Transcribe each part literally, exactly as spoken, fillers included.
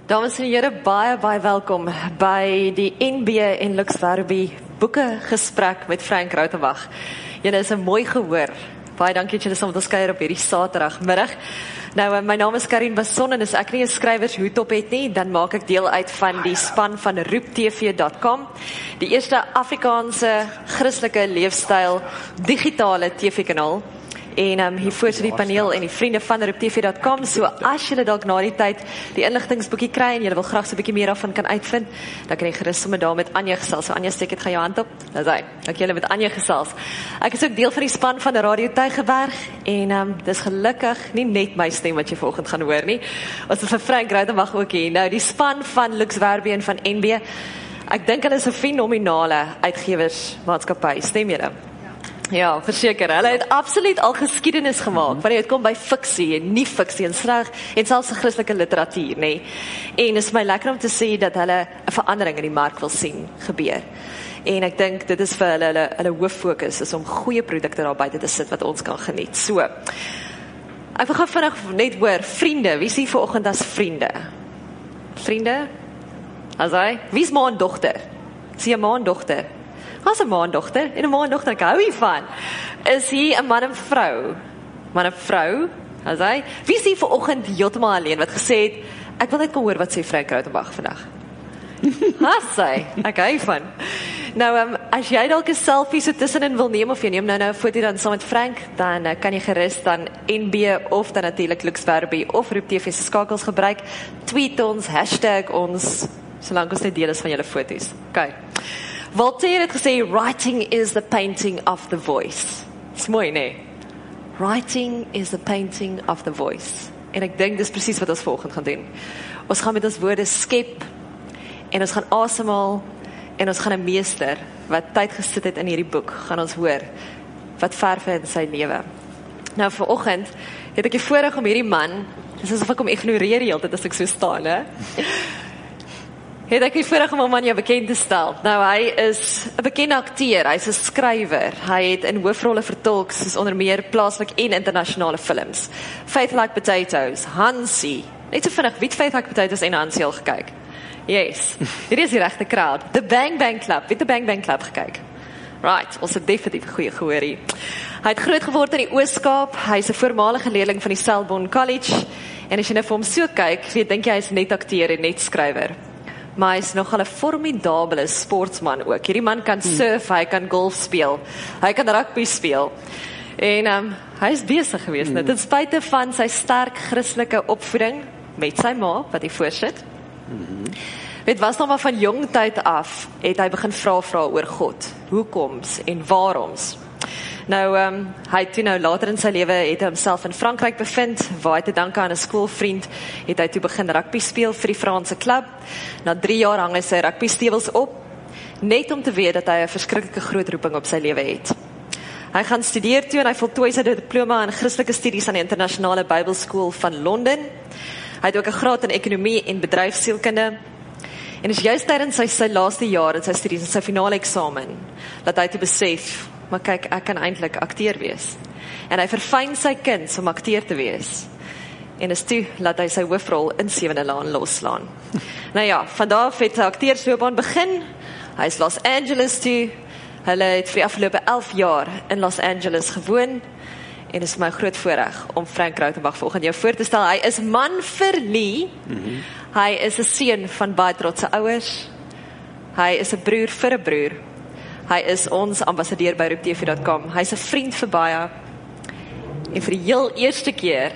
Dames en here, baie, baie welkom by die N B en Lux Werby boeke gesprek met Frank Rautenbach. Julle is 'n mooi gehoor. Baie dankie dat julle saam met ons kuier op hierdie Saterdagmiddag. Nou, my naam is Karin Basson en as ek nie 'n skrywershoed op het nie, dan maak ek deel uit van die span van roep t v dot com, die eerste Afrikaanse Christelike leefstyl digitale T V-kanaal. En um, hiervoor sit die paneel en die vriende van roep t v dot com, so as julle dalk na die tyd die inligtingsboekie kry en julle wil graag so 'n bietjie meer daarvan kan uitvind, dan kan jy gerus sommer daar met Anja gesels. So Anja, steek dit gaan jou hand op. Dis hy. Ek julle met Anja gesels. Ek is ook deel van die span van Radio Tygerberg en um, dis gelukkig nie net my stem wat jy vanoggend gaan hoor nie. Ons het vir Frank Rautenbach ook hier. Nou die span van Lux Werby en van N B, ek dink hulle is 'n fenominale uitgewersmaatskappy. Stem julle? Ja, verseker, hulle het absoluut al geskiedenis gemaak, wanneer dit kom by fiksie en nie fiksie en sleg, en selfs Christelike literatuur, nê. En is my lekker om te sê dat hulle 'n verandering in die mark wil sien gebeur. En ek dink dit is vir hulle hulle, hulle hooffokus is om goeie produkte daar buite te sit wat ons kan geniet. So, ek wil gou vinnig net hoor, vriende, wie is hier vanoggend as vriende? Vriende? As hy? Wie is ma en dogter? Is jy 'n ma en dogter? As 'n ma en dogter, en 'n ma en dogter, ek hou hiervan. Is hier 'n man en vrou? Man en vrou, as hy? Wie is hier vanoggend heeltemal alleen, wat gesê het, ek wil net kom hoor wat sê Frank Rautenbach vandag? As hy, ek hou hiervan. Nou, um, as jy dalk 'n selfie so tussenin wil neem, of jy neem nou nou 'n foto dan saam met Frank, dan uh, kan jy gerus dan N B, of dan natuurlik Lux Werby, of Roep T V se skakels gebruik, tweet ons, hashtag ons, solank ons net deel is van julle foto's. Okay. Voltaire het gesê, writing is the painting of the voice. Dis mooi, nee? Writing is the painting of the voice. En ek dink dis presies wat ons vanoggend gaan doen. Ons gaan met ons woorde skep, en ons gaan asemhaal, en ons gaan 'n meester, wat tyd gesit het in hierdie boek, gaan ons hoor, wat verf in sy lewe. Nou, vanoggend het ek die voorreg om hierdie man, dis asof ek hom ignoreer die hele tyd as ek so staan, hè? Het ek die voorreg om hom aan jou bekend te stel. Nou, hy is 'n bekende akteur, hy is 'n skrywer, hy het in hoofrolle vertolk, soos onder meer plaaslik en internasionale films. Faith Like Potatoes, Hansie, net so vinnig, wie het Faith Like Potatoes en Hansie al gekyk? Yes, hier is die regte crowd. The Bang Bang Club, wie het The Bang Bang Club gekyk? Right, ons het definitief 'n goeie gehoor hier. Hy het groot geword in die Oos-Kaap, hy is 'n voormalige leerling van die Selborne College, en as jy nou vir hom so kyk, jy dink jy hy is net akteur en net skrywer. Maar hy is nogal 'n formidabele sportsman ook. Hierdie man kan surf, hy kan golf speel, hy kan rugby speel. En um, hy is besig geweest, mm. ten spyte van sy sterk Christelike opvoeding met sy ma, wat hy voorsit. Mm-hmm. Weet, was nog maar van jong tyd af, het hy begin vra vra oor God, hoekoms en waaroms. Nou, um, hy het toe nou later in sy lewe, het hy homself in Frankryk bevind, waar hy te danke aan 'n skoolvriend, het hy toe begin rugby speel vir die Franse klub. Na drie jaar hang hy sy rugby stewels op, net om te weet dat hy 'n verskriklike groot roeping op sy lewe het. Hy gaan studeer toe en hy voltooi sy diploma in Christelike studies aan die internasionale Bybelskool van Londen. Hy het ook 'n graad in ekonomie en bedryfssielkunde. En is juist tydens sy, sy laaste jaar in sy studies, in sy finale eksamen, dat hy toe besef, maar kyk, ek kan eintlik akteur wees. En hy verfyn sy kuns om akteur te wees. En is toe, laat hy sy hoofrol in Sewende Laan loslaan. Nou ja, vandaar af het sy akteursloopbaan begin. Hy is Los Angeles toe. Hulle het vir die afgelope elf jaar in Los Angeles gewoon. En is my groot voorreg om Frank Rautenbach vanoggend jou voor te stel. Hy is man vir Lee. Mm-hmm. Hy is 'n seun van baie trotse ouers. Hy is 'n broer vir 'n broer. Hy is ons ambassadeur by roep t v dot com. Hy is 'n vriend vir baie. En vir die heel eerste keer,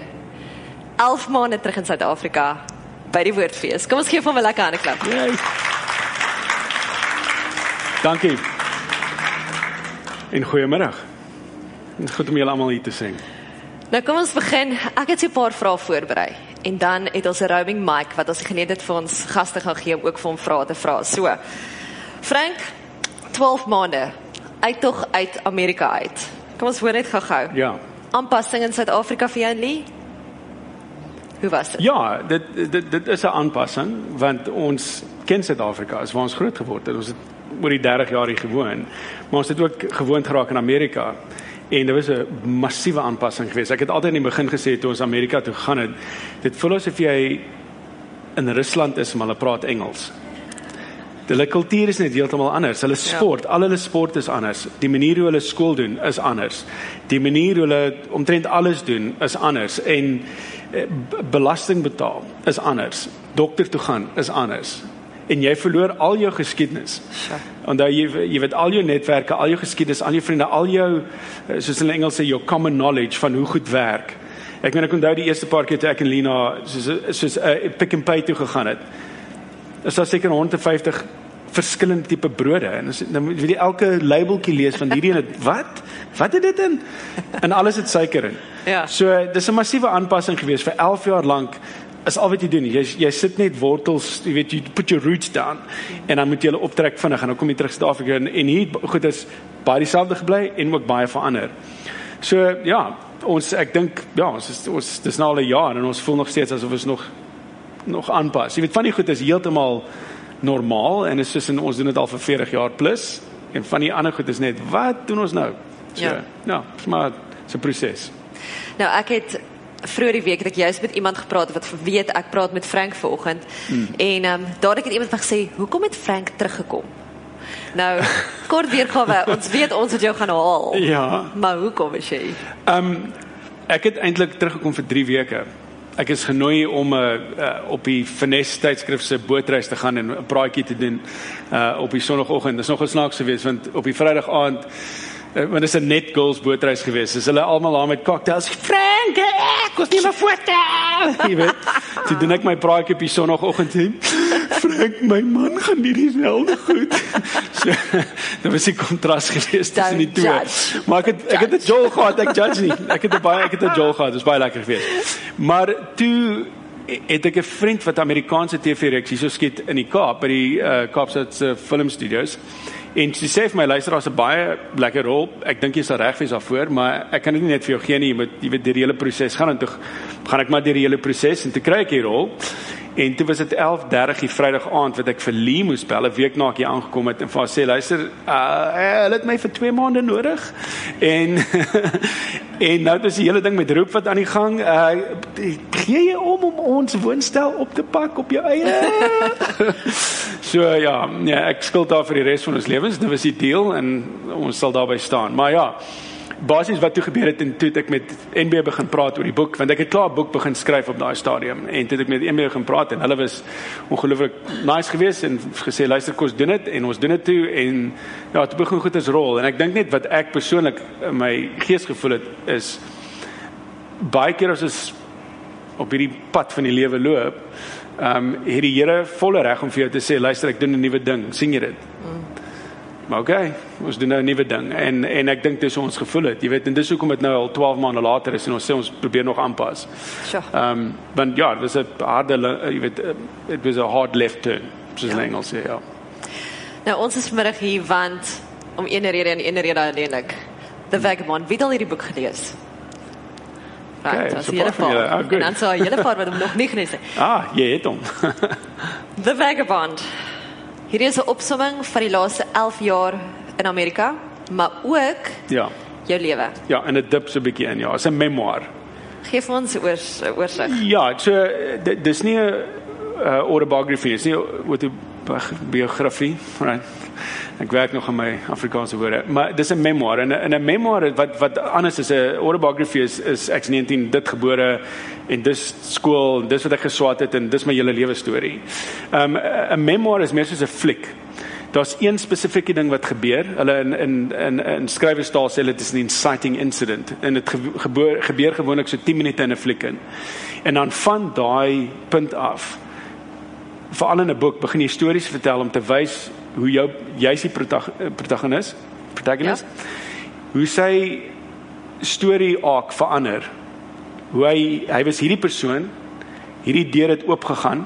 elf maande terug in Suid-Afrika, by die Woordfees. Kom ons geef hom 'n lekker hande klap. Yes. Dankie. En goeiemiddag. Goed om julle almal hier te sien. Nou kom ons begin. Ek het so 'n paar vrae voorberei. En dan het ons 'n roaming mic wat ons geleentheid vir ons gaste gaan gee om ook vir hom vrae te vra. So, Frank, twaalf maande, uittog uit Amerika uit. Kom ons hoor net gou-gou. Ja. Aanpassing in Suid-Afrika vir jou en Lee? Hoe was dit? Ja, dit, dit, dit is 'n aanpassing, want ons ken Suid-Afrika, is waar ons groot geword het. Ons het oor die dertig jaar hier gewoon, maar ons het ook gewoond geraak in Amerika. En dit was 'n massiewe aanpassing geweest. Ek het altyd in die begin gesê toe ons Amerika toe gegaan het, dit voel asof jy in Rusland is, maar hulle praat Engels. Hulle kultuur is net heeltemal anders. Hulle sport, ja. al hulle sport is anders. Die manier hoe hulle skool doen is anders. Die manier hoe hulle omtrent alles doen is anders. En eh, belasting betaal is anders. Dokter toe gaan is anders. En jy verloor al jou geskiedenis. Sure. Onthou jy jy weet al jou netwerke, al jou geskiedenis, al jou vriende, al jou soos in Engels sê jou common knowledge van hoe goed werk. Ek meen ek onthou die eerste paar keer toe ek en Lina soos soos 'n uh, Pick n Pay toe gegaan het. Is daar seker honderdvyftig verskillende tipe brode en dan wil jy elke labeltjie lees van hierdie en wat? Wat het dit in? En alles het suiker in. Ja. So dis 'n massiewe aanpassing gewees vir elf jaar lank. Is al wat jy doen, jy, jy sit net wortels, jy weet, jy put your roots down, en dan moet jy hulle optrek vinnig, en dan kom jy terug Suid-Afrika, en, en hier, goed, is baie dieselfde gebly, en ook baie verander. So, ja, ons, ek dink, ja, ons is, ons, dis nou al 'n jaar, en ons voel nog steeds, asof ons nog, nog aanpas. Jy weet, van die goed is heeltemal normaal, en is soos, en ons doen het al vir veertig jaar plus, en van die ander goed is net, wat doen ons nou? So, ja, ja, maar, is 'n proses. Nou, ek het vroeër die week het ek juist met iemand gepraat wat weet ek praat met Frank vanoggend hmm. en um, daar het ek iemand van gesê hoekom het Frank teruggekom? Nou kort weergawe, ons weet ons het jou gaan haal. Ja. Maar hoekom is jy? Um, ek het eintlik teruggekom vir drie weke. Ek is genooi om uh, uh, op die Finesse tydskrif se bootreis te gaan en 'n praatjie te doen uh, op die sonoggend. Dit is nog 'n snaaks geweest want op die Vrydag aand want dit is 'n net girls bootreis geweest. Dis hulle almal daar met cocktails. Frank, ek was nie my foto. Jy weet, toe doen ek my praatjie op die sonoggend en Frank, my man gaan nie dieselfde goed. So, dit was die kontras geweest tussen die twee. Maar ek het ek het 'n jol gehad, ek judge nie. Ek het 'n baie ek het 'n jol gehad. Dit was baie lekker geweest. Maar toe het ek 'n vriend wat Amerikaanse T V-reeks hier so skiet in die Kaap by die uh, Kaapstadse filmstudios. En sy sê vir my, luister, daar's 'n baie lekker rol, ek dink jy sal reg wees daarvoor, maar ek kan dit nie net vir jou gee nie, jy moet, jy weet, die hele proses gaan, en toe gaan ek maar deur die hele proses, en toe kry ek die rol, en toe was dit elf dertig die Vrydag aand, wat ek vir Lee moes bel, 'n week na ek hier aangekom het, en vir haar sê, luister, uh, hulle het my vir twee maande nodig, en, en nou is die hele ding met roep wat aan die gang, uh, gee jy om om ons woonstel op te pak op jou eie? So ja, ja, ek skuld daar vir die res van ons lewens, dit was die deal, en ons sal daarby staan, maar ja, basies wat toe gebeur het, en toe het ek met N B begin praat oor die boek, want ek het klaar 'n boek begin skryf op daai stadium, en toe het ek met N B begin praat, en hulle was ongelooflik nice geweest, en gesê, luister, kom ons doen dit, en ons doen dit toe, en ja, toe begin goed as rol, en ek dink net wat ek persoonlik in my gees gevoel het, is, baie keer as ons op hierdie pad van die lewe loop, um, het die Here volle reg om vir jou te sê, luister, ek doen 'n nuwe ding, sien jy dit? Mm. Maar oké, okay, ons doen nou 'n nuwe ding, en, en ek dink dis hoe ons gevoel het, jy weet, en dis hoekom dit nou al twaalf maande later is, en ons sê ons probeer nog aanpas. Sure. Um, want ja, het was 'n harde, jy weet, it was a hard left turn, soos in Engels sê, ja. Nou, ons is vanmiddag hier, want, om ene rede en ene rede alleenlik, The Vagabond, wie het al hierdie boek gelees? Right, Okay, so so hele paar van julle, paar, ah, en dan sal hele paar wat hom nog nie gelees het. Ah, jy het hom. The Vagabond. Hierdie is 'n opsomming van die laaste elf jaar in Amerika, maar ook Ja, jou lewe. ja, en dit dip so 'n bietjie in, ja, is 'n memoir. Geef ons 'n oors, 'n oorsig. Ja, so, dit- dis nie 'n uh, autobiografie, dis nie 'n autobiografie, right? Ek werk nog aan my Afrikaanse woorde, maar dis 'n memoir, en 'n 'n memoir wat wat anders is, 'n autobiografie is is ek's negentien dit gebore en dis skool, dis wat ek geswaat het en dis my hele lewe storie. Um 'n memoir is meer soos 'n fliek. Daar's een spesifieke ding wat gebeur. Hulle in in in in skrywerstaal sê hulle dit is 'n inciting incident, en dit gebeur gebeur gewoonlik so tien minute in 'n fliek in. En dan van daai punt af, veral in 'n boek, begin jy stories vertel om te wys hoe jou jy's die protagonis, protagonist, ja. Hoe sy storie arc verander. Hoe hy hy was hierdie persoon, hierdie deur het oopgegaan,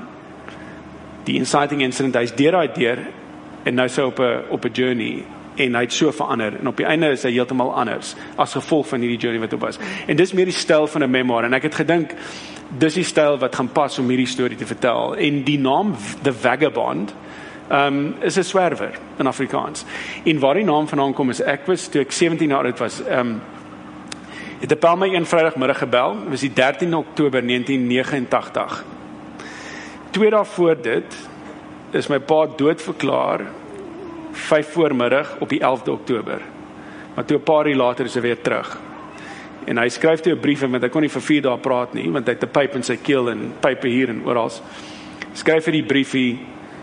die inciting incident, hy's deur daai deur, en nou sy op 'n op 'n journey, en hy het so verander, en op die einde is hy heeltemal anders as gevolg van hierdie journey wat op was. En dis meer die styl van 'n memoir, en ek het gedink dis die styl wat gaan pas om hierdie storie te vertel. En die naam The Vagabond um, is 'n swerwer in Afrikaans. En waar die naam vandaan kom is, ek was toe ek sewentien jaar oud was, um, het 'n Palma een Vrydagmiddag gebel. Dit was die dertiende Oktober negentien negenentagtig. twee dae voor dit is my pa doodverklaar vyf voormiddag op die elfde Oktober. Maar toe 'n paar uur later is hy weer terug. En hy skryf toe 'n brief in, want hy kon nie vir vier dae praat nie, want hy het 'n pyp in sy keel en pype hier en oral. Skryf hy die briefie,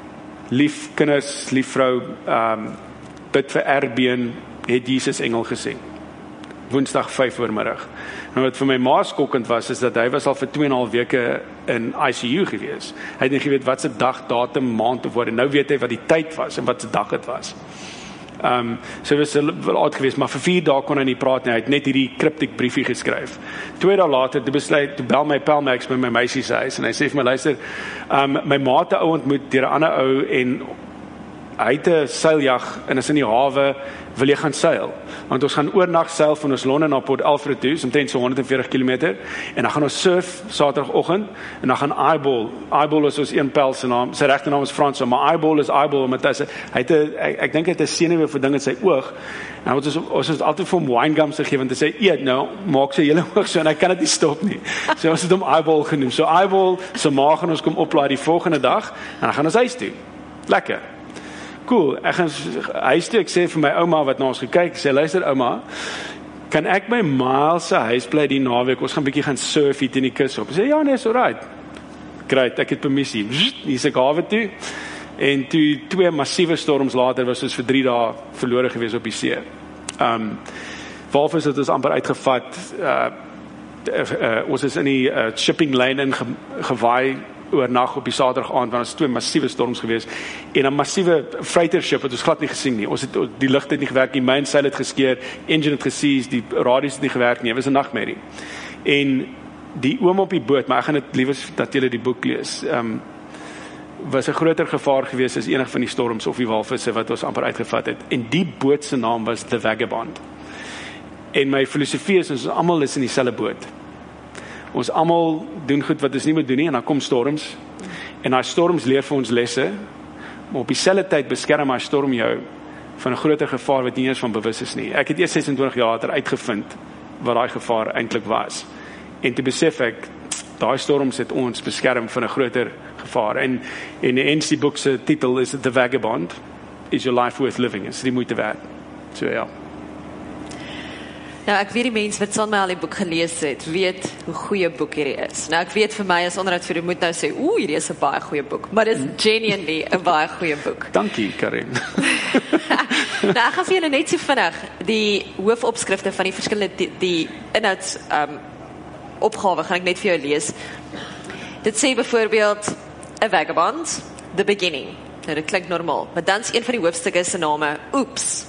lief kinders, lief vrou, um, bid vir Erbeen, het Jesus engel gesien. Woensdag vyf voormiddag. Nou wat vir my ma skokkend was, is dat hy was al vir twee en 'n half weke in I C U gewees. Hy het nie geweet wat se dag, datum, maand of wat, en nou weet hy wat die tyd was en wat se dag dit was. Um, so was wel oud geweest, maar vir vier dae kon hy nie praat nie, hy het net hierdie cryptic briefie geskryf. Twee dae later, toe besluit, toe bel my Pelmax by my meisie se huis, en hy sê vir my, luister, um, my ma het 'n ou ontmoet deur 'n ander ou, en hy het 'n seiljag, en is in die hawe, wil jy gaan seil? Want ons gaan oornag seil van ons Londen na Port Alfred toe, omtrent so honderd en veertig kilometer, en dan gaan ons surf Saterdagoggend, en dan gaan Eyeball, Eyeball is ons een pel se naam, sy regte naam is Frans, maar Eyeball is Eyeball, omdat hy, hy het 'n, ek, ek dink hy het 'n senuwee vir ding in sy oog, en ons is, ons is altyd vir hom wine gums gegee, want hy sê, eet nou, maak sy hele oog so, en hy kan dit nie stop nie, so ons het hom Eyeball genoem, so Eyeball, sy ma gaan ons kom oplaai die volgende dag, en dan gaan ons huis toe, lekker. Cool, ek gaan huis toe, ek sê vir my ouma wat na ons gekyk, ek sê, luister ouma, kan ek my Miles se huis bly die naweek, ons gaan bietjie gaan surf hier teen die kus op. Ek sê, ja nee, is alright. Great, ek het permissie. Hier is ek hawe toe, en toe twee massiewe storms later, was ons vir drie dae verlore gewees op die see. Um, walvis het ons amper uitgevat, uh, uh, uh, ons is in die uh, shipping lane in ge, gewaai, oornag op die Saterdag aand, want ons twee massiewe storms gewees, en 'n massiewe freighter ship het ons glad nie gesien nie, ons het, die ligte het nie gewerk nie, mainsail het geskeer, engine het gesies, die radios het nie gewerk nie, het was 'n nagmerrie, en die oom op die boot, maar ek gaan dit liewers dat julle die boek lees, um, was 'n groter gevaar gewees as enig van die storms of die walvisse wat ons amper uitgevat het, en die boot se naam was The Vagabond, en my filosofie is, ons almal is in dieselfde boot, ons almal doen goed wat ons nie moet doen nie, en dan kom storms, en daai storms leer vir ons lesse, maar op dieselfde tyd beskerm daai storm jou van 'n groter gevaar wat nie eens van bewus is nie. Ek het eers ses en twintig jaar later uitgevind wat daai gevaar eintlik was, en toe besef ek, daai storms het ons beskerm van 'n groter gevaar, en en die N C boek se titel is The Vagabond, Is Your Life Worth Living, is die moeite werd, so ja. Nou, ek weet die mense wat saam met my al die boek gelees het, weet hoe goeie boek hierdie is. Nou, ek weet vir my as onderhoud vir die moet nou sê, oeh, hierdie is 'n baie goeie boek, maar dit is genuinely 'n baie goeie boek. Dankie, Karin. Nou, ek gaan vir julle net so vinnig die hoofopskrifte van die verskillende die, die inhouds um, opgawe gaan ek net vir jou lees. Dit sê byvoorbeeld A Vagabond, The Beginning. Nou, dit klink normaal, maar dan is een van die hoofstukke se name Oops,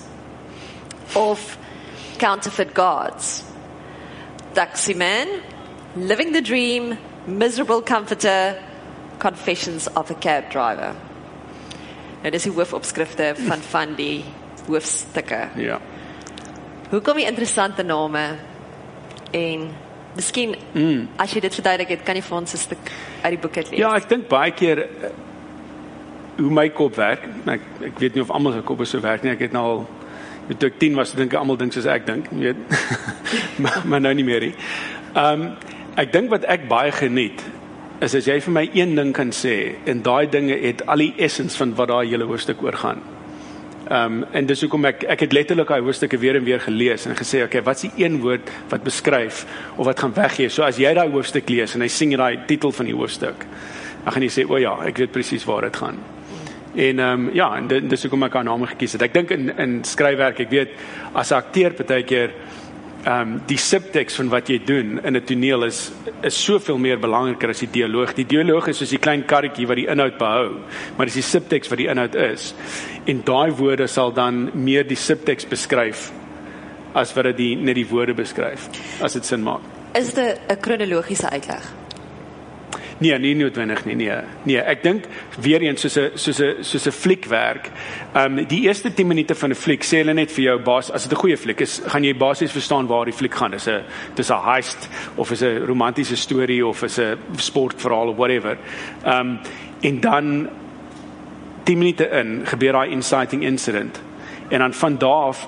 of Counterfeit Gods, Taxi Man, Living the Dream, Miserable Comforter, Confessions of a Cab Driver. Nou, dis die hoofopskrifte van van die hoofstukke. Ja. Hoekom die interessante name, en miskien, mm. as jy dit verduidelik het, kan jy vir ons 'n stuk uit die boek uit lees? Ja, ek dink baie keer, uh, hoe my kop werk, ek, ek weet nie of almal se kop so werk nie, ek het nou al, toe ek tien was, dink ek almal dink soos ek dink, weet, maar, maar nou nie meer nie. Um, ek dink wat ek baie geniet, is as jy vir my een ding kan sê, en daai dinge het al die essence van wat daai hele hoofstuk oor gaan. Um, en dis hoekom ek, ek het letterlik daai hoofstukke weer en weer gelees, en gesê, okay, wat is die een woord wat beskryf, of wat gaan weggee, so as jy daai hoofstuk lees, en hy sing daai titel van die hoofstuk, dan gaan jy sê, o ja, ek weet presies waar dit gaan. En um, ja, en dit, dis hoekom ek haar name gekies het. Ek dink in, in skryfwerk, ek weet, as 'n akteur partykeer, um, die subtekst van wat jy doen in 'n toneel is, is soveel meer belangriker as die dialoog. Die dialoog is soos die klein karretjie wat die inhoud behou, maar dis die subtekst wat die inhoud is. En daai woorde sal dan meer die subtekst beskryf, as wat dit die, net die woorde beskryf, as dit sin maak. Is dit 'n kronologiese uitleg? Nee, nie noodwendig nie, nee. Nee, ek dink weer eens soos 'n soos 'n soos 'n fliekwerk. Um die eerste tien minute van 'n fliek sê hulle net vir jou baas, as dit 'n goeie fliek is, gaan jy basies verstaan waar die fliek gaan. Dis 'n dis 'n heist of is 'n romantiese storie of is 'n sportverhaal of whatever. Um en dan tien minute in gebeur daai inciting incident. En dan van daar af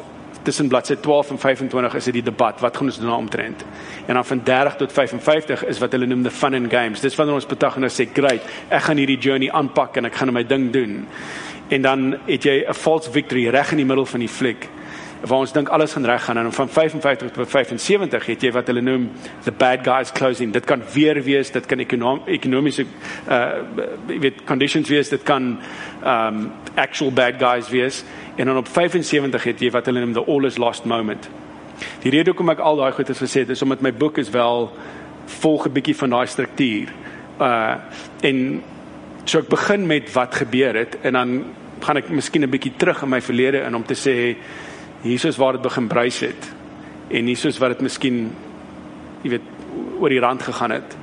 tussen bladsy twaalf en vyf en twintig is dit die debat, wat gaan ons doen omtrent? En dan van dertig tot vyf en vyftig is wat hulle noem the fun and games. Dis wanneer ons protagonis sê, great, ek gaan hierdie journey aanpak en ek gaan my ding doen. En dan het jy 'n false victory reg in die middel van die fliek, waar ons dink alles gaan reg gaan, en van vyf en vyftig tot vyf en sewentig het jy wat hulle noem the bad guys closing. Dit kan weer wees, dit kan ekonom, ekonomiese uh, weet, conditions wees, dit kan um, actual bad guys wees, en dan op vyf en sewentig het jy wat hulle noem the all is lost moment. Die rede hoekom ek al daai goed het gesê het, is omdat my boek is wel volg 'n bietjie van daai struktuur. Uh, en so ek begin met wat gebeur het, en dan gaan ek miskien 'n bietjie terug in my verlede in om te sê, hier is waar dit begin bruis het, en hier is waar dit miskien, jy weet, oor die rand gegaan het,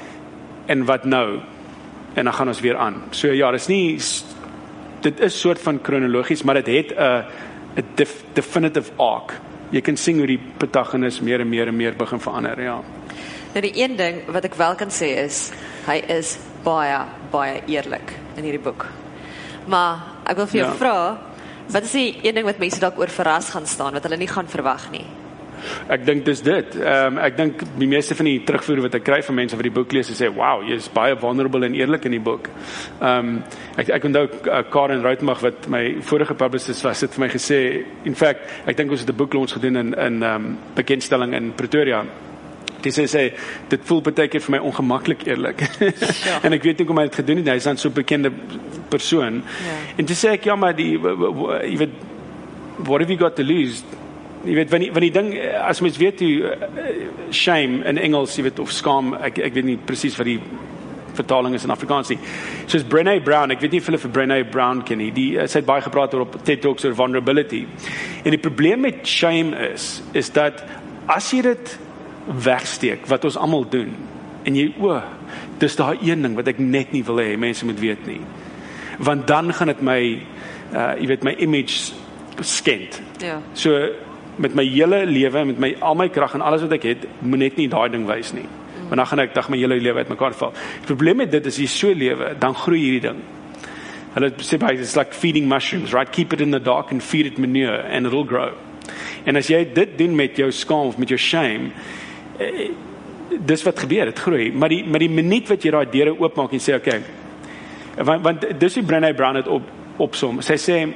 en wat nou, en dan gaan ons weer aan. So ja, dit is nie, dit is soort van kronologies, maar dit het 'n def, definitive arc. Jy kan sien hoe die protagonis meer en meer en meer begin verander, ja. Nou die een ding wat ek wel kan sê is, hy is baie, baie eerlik in hierdie boek. Maar ek wil vir jou ja. vra, wat is die een ding wat mense dalk oor verras gaan staan, wat hulle nie gaan verwag nie? Ek dink dis dit. Um, ek dink die meeste van die terugvoer wat ek kry van mense wat die boek lees, sê, wow, jy is baie vulnerable en eerlik in die boek. Um, ek, ek onthou uh, Karen Rautenbach, wat my vorige publicist was, het vir my gesê, in fact, ek dink ons het 'n boeklaunch gedoen in, in um, bekendstelling in Pretoria. Die sê, sê, dit voel baie keer vir my ongemaklik eerlik. Ja. En ek weet nie hoe my het gedoen nie, hy is dan so 'n bekende persoon. Ja. En toe sê ek, ja, maar die, jy weet, what have you got to lose? Jy weet, wanneer die, die ding, as mens weet hoe, shame in Engels, jy weet, of skaam, ek, ek weet nie presies wat die vertaling is in Afrikaans nie. Soos Brené Brown, ek weet nie of hulle vir Brené Brown ken nie, die, sy het baie gepraat oor op TED Talks oor vulnerability. En die probleem met shame is, is dat, as jy dit wegsteek, wat ons almal doen, en jy, o, dis daai een ding wat ek net nie wil hê, mense moet weet nie. Want dan gaan dit my, uh, jy weet, my image skend. Ja. So, met my hele lewe, met my, al my krag en alles wat ek het, moet net nie daai ding wys nie. Mm. Want dan gaan ek dag my hele lewe uit mekaar val. Die probleem met dit is, jy so lewe, dan groei hierdie ding. Hulle sê baie, it's like feeding mushrooms, right? Keep it in the dark and feed it manure, and it'll grow. En as jy dit doen met jou skaam, of met jou shame, eh, dis wat gebeur, het groei. Maar die, maar die minuut wat jy daai deure oopmaak en sê, okay, want, want dis wie Brené Brown het op, opsom. Sy sê,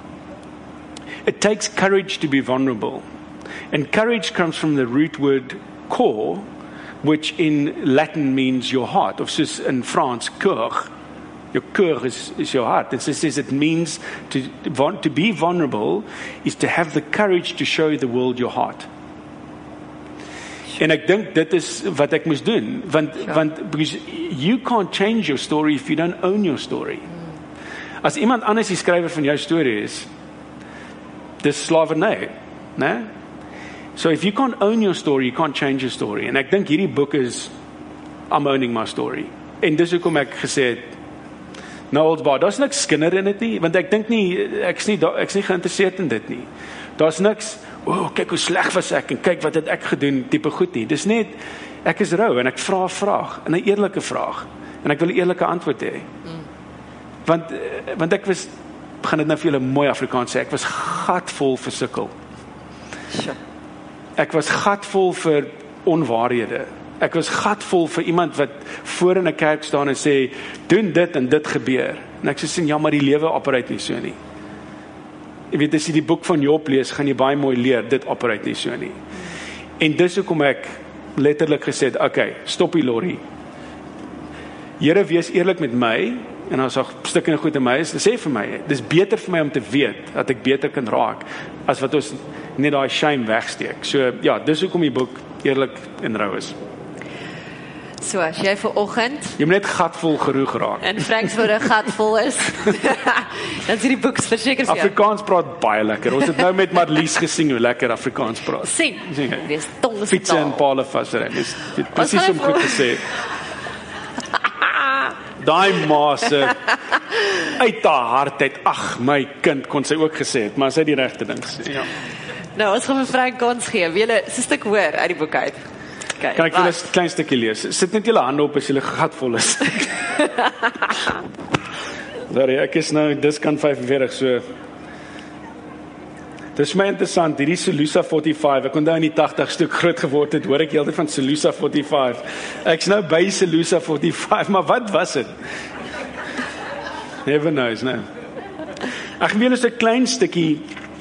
it takes courage to be vulnerable. And courage comes from the root word core, which in Latin means your heart, of soos in Frans, cœur. Your cœur is, is your heart. And so it says it means to, to be vulnerable is to have the courage to show the world your heart. En ek dink dit is wat ek moes doen, want, sure. want because you can't change your story if you don't own your story. Mm. As iemand anders die skrywer van jou storie is, dis slavernye, né? So if you can't own your story, you can't change your story. En ek dink hierdie boek is I'm owning my story. En dis hoekom ek gesê het, nou ons baie, daar's niks skinder in dit nie, want ek dink nie, ek is nie, ek is nie geïnteresseerd in dit nie. Daar's niks, o, oh, kyk hoe sleg was ek, en kyk wat het ek gedoen, type goed nie. Dis net, ek is rou, en ek vra 'n vraag, en 'n eerlike vraag, en ek wil 'n eerlike antwoord hê. Mm. Want, want ek was, begin dit nou vir julle mooi Afrikaans sê, ek was gatvol vir sukkel. Sure. Ek was gatvol vir onwaarhede. Ek was gatvol vir iemand wat voor in 'n kerk staan en sê, doen dit en dit gebeur. En ek sê, ja, maar die lewe operate nie so nie. Jy weet, as jy die boek van Job lees, gaan jy baie mooi leer, dit operate nie so nie. En dis hoekom ek letterlik gesê het, okay, stop die lorry. Here, wees eerlik met my, en as daar stukke goed in my is, sê vir my, dis beter vir my om te weet, dat ek beter kan raak, as wat ons net daai shame wegsteek. So, ja, dis hoekom die boek eerlik en rou is. So, as jy vir oggend jy moet net gatvol geroeg raak. En Franks voor 'n gatvol is, dan is die boek verseker vir jou. Afrikaans praat baie lekker. Ons het nou met Marlies gesien hoe lekker Afrikaans praat. Sien, dis tong fietsen en palle vasry. Dis presies om goed te sê. Daai ma se uit haar hart uit, ag my kind, kon sy ook gesê het, maar sy het die regte ding gesê. Ja. Nou, ons gaan vir Frank kans gee. Wil julle 'n stuk hoor uit die boek uit? Okay, kan ek julle 'n klein stukkie lees? Sit net julle hande op as julle gatvol is. Sorry, ek is nou dis kan vyf en veertig so. Dit is my interessant, hierdie Solusa forty-five, ek onthou in die tagtigs toe ek groot geword het, hoor ek heeltyd van Solusa forty-five. Ek's nou by Solusa forty-five, maar wat was dit? Never knows, no. Ek wil net 'n klein stukkie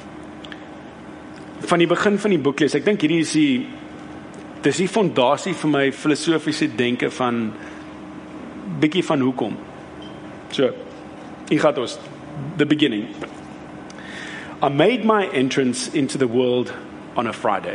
van die begin van die boek lees. Ek dink hierdie is die dis die fondasie vir my filosofiese denke van bietjie van hoekom. So, hier gaat ons. The beginning. I made my entrance into the world on a Friday.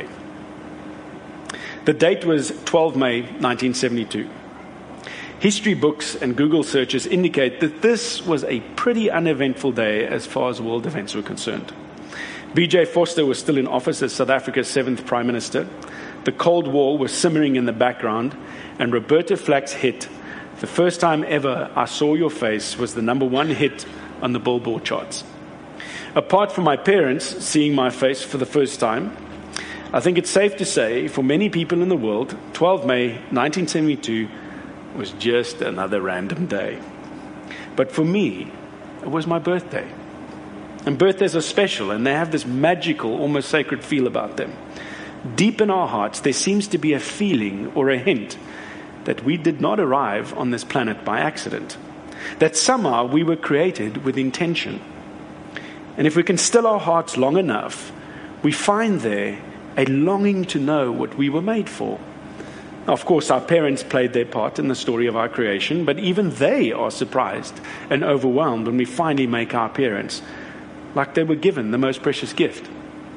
The date was twelve May nineteen seventy-two. History books and Google searches indicate that this was a pretty uneventful day as far as world events were concerned. B J Vorster was still in office as South Africa's seventh Prime Minister. The Cold War was simmering in the background, and Roberta Flack's hit, "The First Time Ever I Saw Your Face," was the number one hit on the Billboard charts. Apart from my parents seeing my face for the first time, I think it's safe to say for many people in the world, twelve May nineteen seventy-two was just another random day. But for me, it was my birthday. And birthdays are special, and they have this magical, almost sacred feel about them. Deep in our hearts, there seems to be a feeling or a hint that we did not arrive on this planet by accident, that somehow we were created with intention. And if we can still our hearts long enough, we find there a longing to know what we were made for. Now, of course, our parents played their part in the story of our creation, but even they are surprised and overwhelmed when we finally make our appearance, like they were given the most precious gift.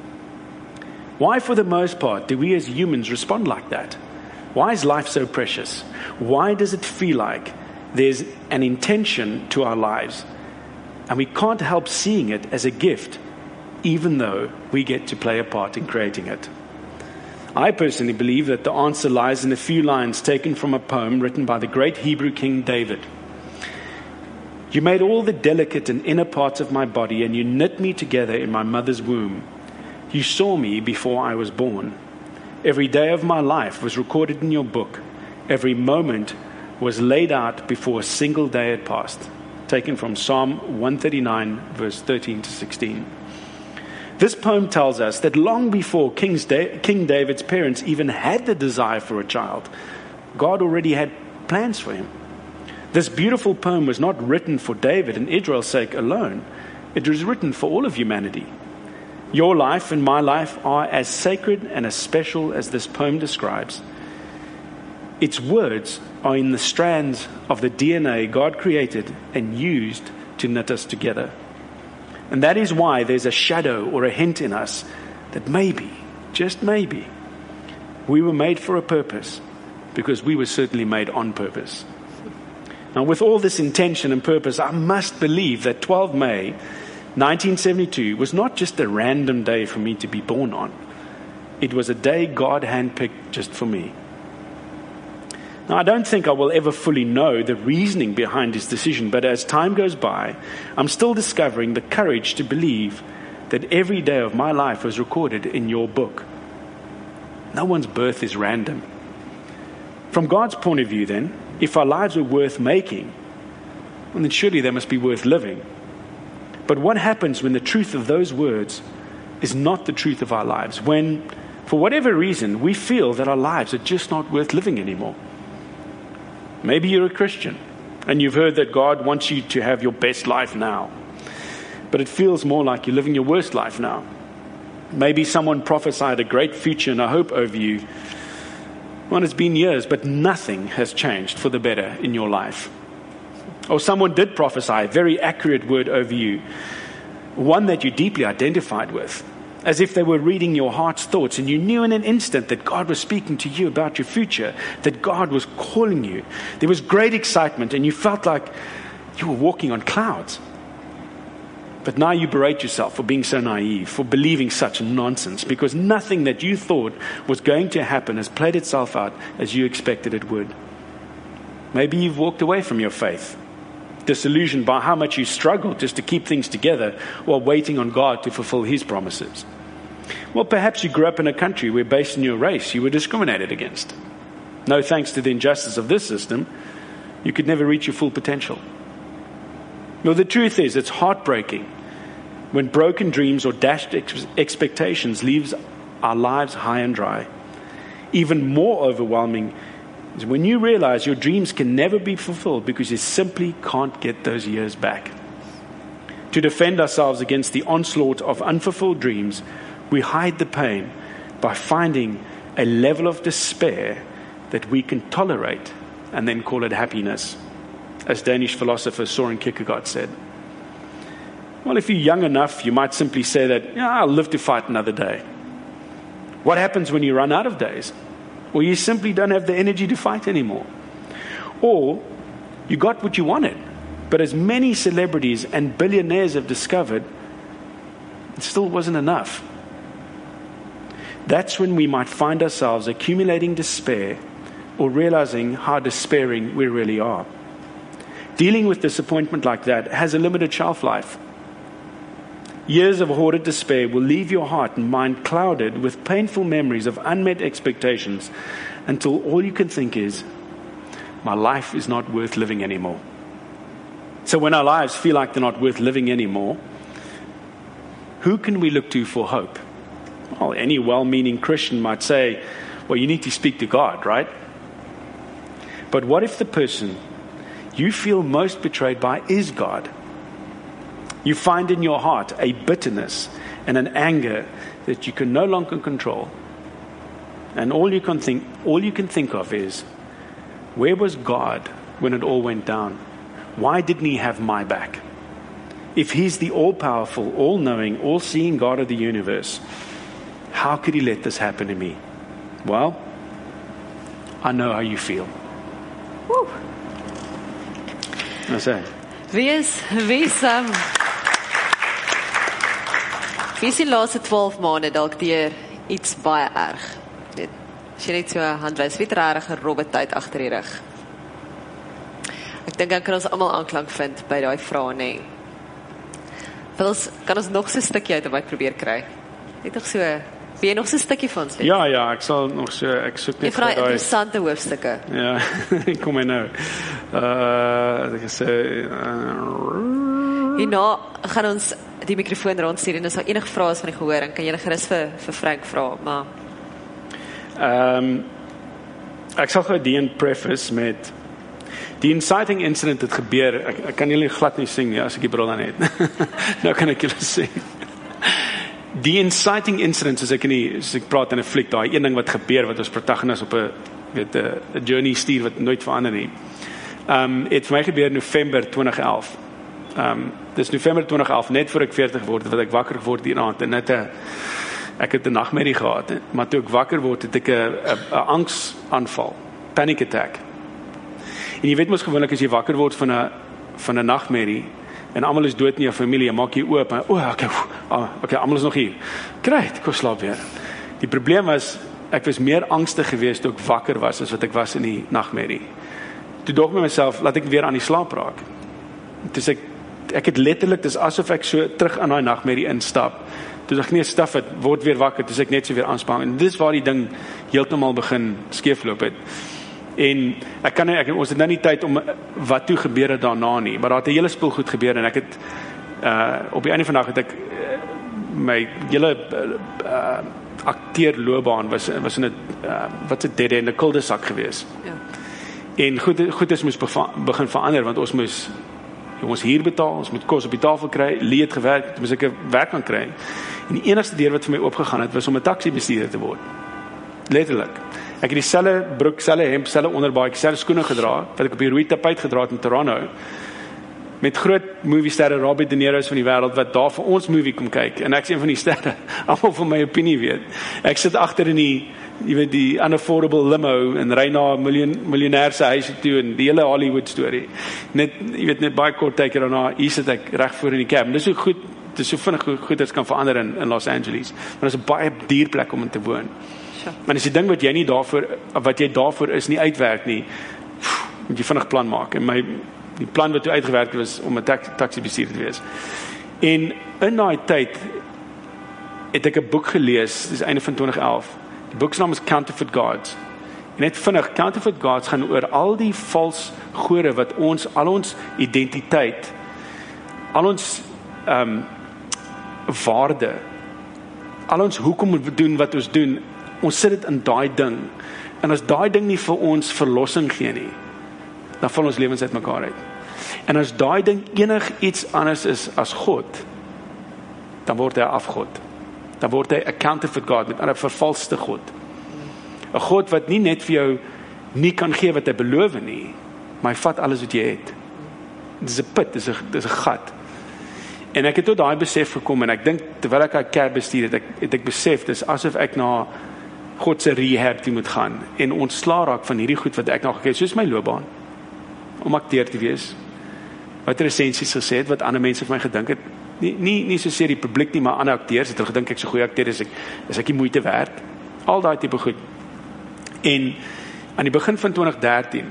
Why, for the most part, do we as humans respond like that? Why is life so precious? Why does it feel like there's an intention to our lives, and we can't help seeing it as a gift, even though we get to play a part in creating it? I personally believe that the answer lies in a few lines taken from a poem written by the great Hebrew king David. "You made all the delicate and inner parts of my body, and you knit me together in my mother's womb. You saw me before I was born. Every day of my life was recorded in your book. Every moment was laid out before a single day had passed." Taken from Psalm one thirty-nine, verse thirteen to sixteen. This poem tells us that long before King's da- King David's parents even had the desire for a child, God already had plans for him. This beautiful poem was not written for David and Israel's sake alone. It was written for all of humanity. Your life and my life are as sacred and as special as this poem describes. Its words are in the strands of the D N A God created and used to knit us together. And that is why there's a shadow or a hint in us that maybe, just maybe, we were made for a purpose, because we were certainly made on purpose. Now, with all this intention and purpose, I must believe that twelve May nineteen seventy-two was not just a random day for me to be born on. It was a day God handpicked just for me. Now, I don't think I will ever fully know the reasoning behind his decision, but as time goes by, I'm still discovering the courage to believe that every day of my life was recorded in your book. No one's birth is random. From God's point of view, then, if our lives are worth making, well, then surely they must be worth living. But what happens when the truth of those words is not the truth of our lives? When, for whatever reason, we feel that our lives are just not worth living anymore? Maybe you're a Christian and you've heard that God wants you to have your best life now, but it feels more like you're living your worst life now. Maybe someone prophesied a great future and a hope over you. Well, it's been years, but nothing has changed for the better in your life. Or someone did prophesy a very accurate word over you, one that you deeply identified with, as if they were reading your heart's thoughts, and you knew in an instant that God was speaking to you about your future, that God was calling you. There was great excitement, and you felt like you were walking on clouds. But now you berate yourself for being so naive, for believing such nonsense, because nothing that you thought was going to happen has played itself out as you expected it would. Maybe you've walked away from your faith, disillusioned by how much you struggled just to keep things together while waiting on God to fulfill His promises. Well, perhaps you grew up in a country where, based on your race, you were discriminated against. No thanks to the injustice of this system, you could never reach your full potential. Well, the truth is, it's heartbreaking when broken dreams or dashed ex- expectations leaves our lives high and dry. Even more overwhelming is when you realize your dreams can never be fulfilled because you simply can't get those years back. To defend ourselves against the onslaught of unfulfilled dreams, we hide the pain by finding a level of despair that we can tolerate and then call it happiness, as Danish philosopher Søren Kierkegaard said. Well, if you're young enough, you might simply say that, yeah, I'll live to fight another day. What happens when you run out of days? Well, you simply don't have the energy to fight anymore. Or you got what you wanted, but as many celebrities and billionaires have discovered, it still wasn't enough. That's when we might find ourselves accumulating despair or realizing how despairing we really are. Dealing with disappointment like that has a limited shelf life. Years of hoarded despair will leave your heart and mind clouded with painful memories of unmet expectations until all you can think is, my life is not worth living anymore. So when our lives feel like they're not worth living anymore, who can we look to for hope? Well, any well-meaning Christian might say, well, you need to speak to God, right? But what if the person you feel most betrayed by is God? You find in your heart a bitterness and an anger that you can no longer control. And all you can think, all you can think of is, where was God when it all went down? Why didn't he have my back? If he's the all-powerful, all-knowing, all-seeing God of the universe, how could he let this happen to me? Well, I know how you feel. Woo. I say. Wie is, wie is, um, wie is die laaste twaalf maande dalk deur iets baie erg? Weet, as jy net so handwys, wie het rarig gerobbe tyd agter die rug? Ek dink dan kan ons almal aanklank vind by daai vrae, nê. Wil ons, kan ons nog so 'n stukkie uit wat probeer kry? Net nog so, wil jy nog so 'n stukkie van ons lees? Ja, ja, ek sal nog so, ek soek net vir daai interessante hoofstukke. Ja, kom maar nou. Uh, ek sê uh, Hierna gaan ons die mikrofoon rondstuur en as daar enige vrae is van die gehoor, dan kan jy gerus vir vir Frank vra, maar ehm um, ek sal gou die in preface met die inciting incident het gebeur. Ek, ek kan julle glad nie sing nie as ek die bril aan het. Nou kan ek julle sing. Die inciting incident, as ek in die, as ek praat in 'n fliek, daai een ding wat gebeur wat ons protagonis op 'n weet 'n journey stuur wat nooit verander nie. Ehm um, het vir my gebeur in November twintig elf. Ehm um, dis November twintig elf, net voor ek veertig word, wat ek wakker geword die aand en net 'n ek het 'n nagmerrie gehad, maar toe ek wakker word het ek 'n 'n angsaanval, panic attack. En jy weet mos gewoonlik as jy wakker word van 'n van 'n nagmerrie en almal is dood in jou familie, en maak jy oop en o, oh, okay, oh, okay, almal is nog hier. Kry, ek kon slaap weer. Die probleem was ek was meer angstig geweest toe ek wakker was as wat ek was in die nagmerrie. Toe dog my myself, laat ek weer aan die slaap raak. Dis ek ek het letterlik, dis asof ek so terug aan daai nagmerrie instap. Toe dink ek nee, staf het word weer wakker, dis ek net so weer aanspan. En dis waar die ding heeltemal begin skeefloop het. En ek kan nie, ek, ons het nou nie tyd om wat toe gebeur het daarna nie, maar daar het 'n hele spul goed gebeur en ek het uh, op die einde van die dag het ek uh, my hele uh, uh, akteerloopbaan was was in 'n uh, wat 'n dead end, 'n kuldesak gewees. Ja. En goed goed is moes begin verander want ons moes ons hier betaal, ons moet kos op die tafel kry, Lee het gewerk, toe moes ek 'n werk kan kry. En die enigste deur wat vir my oopgegaan het was om 'n taxi bestuurder te word. Letterlik. Ek het dieselfde broek, dieselfde hemp, dieselfde onderbaai, dieselfde skoene gedra wat ek op die rooi tapuit gedra het in Toronto. Met groot moviesterre Robert De Niro's van die wêreld wat daar vir ons movie kom kyk en ek is een van die sterre. Almal van my opinie weet. Ek sit agter in die jy weet die unaffordable limo en ry na 'n miljoen miljonêr se huis toe en die hele Hollywood storie. Net jy weet net baie kort tyd daarna hier sit ek reg voor in die cab. Dis so goed, dis so vinnig goed goeders kan verander in in Los Angeles. Maar dit is 'n baie duur plek om in te woon. Sure. Maar as jy ding wat jy nie daarvoor wat jy daarvoor is nie uitwerk nie, moet jy vinnig plan maak. En my die plan wat toe uitgewerk was om 'n taxi bestuurder te wees. En in daai tyd het ek 'n boek gelees, dis einde van twintig elf. Die boek se naam is Counterfeit Gods. En net vinnig, Counterfeit Gods gaan oor al die vals gode wat ons al ons identiteit, al ons ehm um, waarde, al ons hoekom we doen wat ons doen, ons sit dit in daai ding. En as daai ding nie vir ons verlossing gee nie, dan val ons lewens uit mekaar uit. En as daai ding enig iets anders is as God, dan word hy 'n afgod. Dan word hy 'n counterfeit God, met 'n vervalste God. 'n God wat nie net vir jou nie kan gee wat hy beloof nie, maar hy vat alles wat jy het. Dit is 'n put, dit is 'n dis 'n gat. En ek het tot daai besef gekom, en ek dink, terwyl ek 'n cab bestuur het, ek, het ek besef, dis asof ek na God se rehab toe moet gaan, en ontslaa raak van hierdie goed wat ek nog gekry het, soos my loopbaan, om akteur te wees, wat resensies gesê het, wat ander mense vir my gedink het, nie, nie, nie soseer die publiek nie, maar ander akteurs het hulle gedink, ek so goeie akteur is, ek, is ek die moeite werd, al daai tipe goed. En aan die begin van twintig dertien,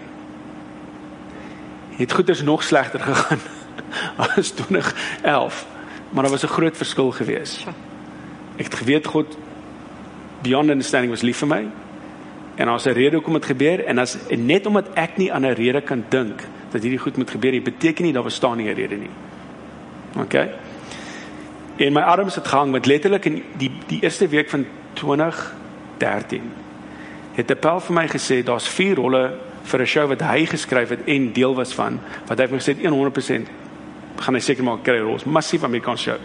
het goeders nog slegter gegaan, as twintig elf, maar daar was 'n groot verskil gewees. Ek het geweet, God, beyond understanding, was lief vir my, en daar was 'n rede hoekom dit gebeur, en, as, en net omdat ek nie aan 'n rede kan dink, dat hierdie goed moet gebeur, dit beteken nie, daar bestaan nie 'n rede nie. Okay? En my arms het gehang, want letterlik in die, die eerste week van twintig dertien, het 'n pel vir my gesê, daar's vier rolle vir 'n show wat hy geskryf het en deel was van, wat hy het my gesê, honderd persent gaan hy seker maak kry rol, massief Amerikaanse show.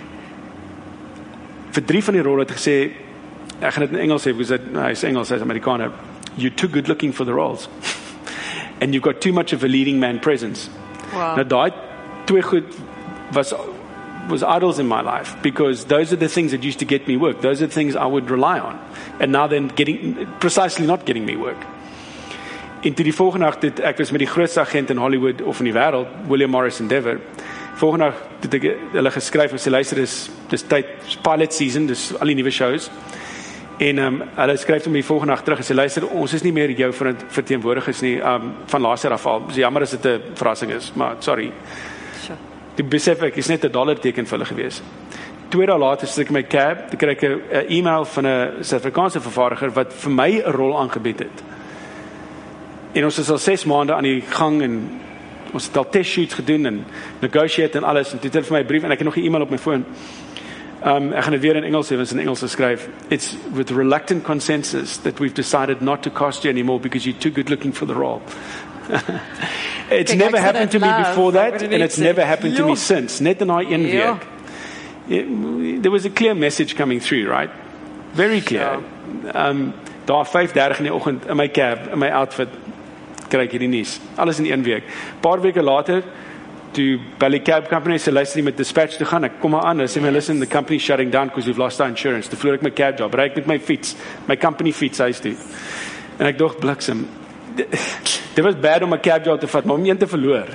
Vir drie van die rolle het gesê, ek gaan dit in Engels sê, because hy is Engels, hy is Amerikaner, you're too good looking for the roles. And you've got too much of a leading man presence. Wow. Nou daai twee goed was was idols in my life, because those are the things that used to get me work. Those are the things I would rely on. And now then getting, precisely not getting me work. En toe die volgende nacht, het, ek was met die grootste agent in Hollywood, of in die wêreld, William Morris Endeavour. Volgende nacht het ek hulle geskryf, en sê, luister, dis, dis tyd, pilot season, dis al die nuwe shows. En um, hulle skryf om die volgende nacht terug, en sê, luister, ons is nie meer jou verteenwoordigers nie, um, van laaste af al. Sê, jammer as dit 'n verrassing is, maar sorry. Sure. Die besef ek, is net 'n dollar teken vir hulle gewees. Twee dae later sit ek in my cab, dan kry ek 'n e-mail van 'n Suid-Afrikaanse vervaardiger wat vir my 'n rol aangebied het. En ons is al ses maande aan die gang, en ons het al test shoots gedoen en negotiate en alles, en toe het hulle vir my 'n brief, en ek het nog 'n e-mail op my foon. Um, ek gaan dit weer in Engels sê, want in Engels geskryf. It's with reluctant consensus that we've decided not to cast you anymore because you're too good looking for the role. It's Kijk, never ek happened to me love, before that, and it's sê, never happened to me joh. since. Net in daai een Ja. week. It, there was a clear message coming through, right? Very clear. Um, daar vyf dertig in die oggend in my cab, in my outfit, kry ek hierdie nuus. Alles in een week. Paar weke later, toe by die cab company sê, luister, met dispatch te gaan, ek kom maar aan, hulle sê my, listen, the company shutting down because we've lost our insurance. Toe vloer ek my cab job, ry ek met my fiets, my company fiets huis toe. En ek dog, bliksem, dit was bad om my cab job te vat, maar om een te verloor.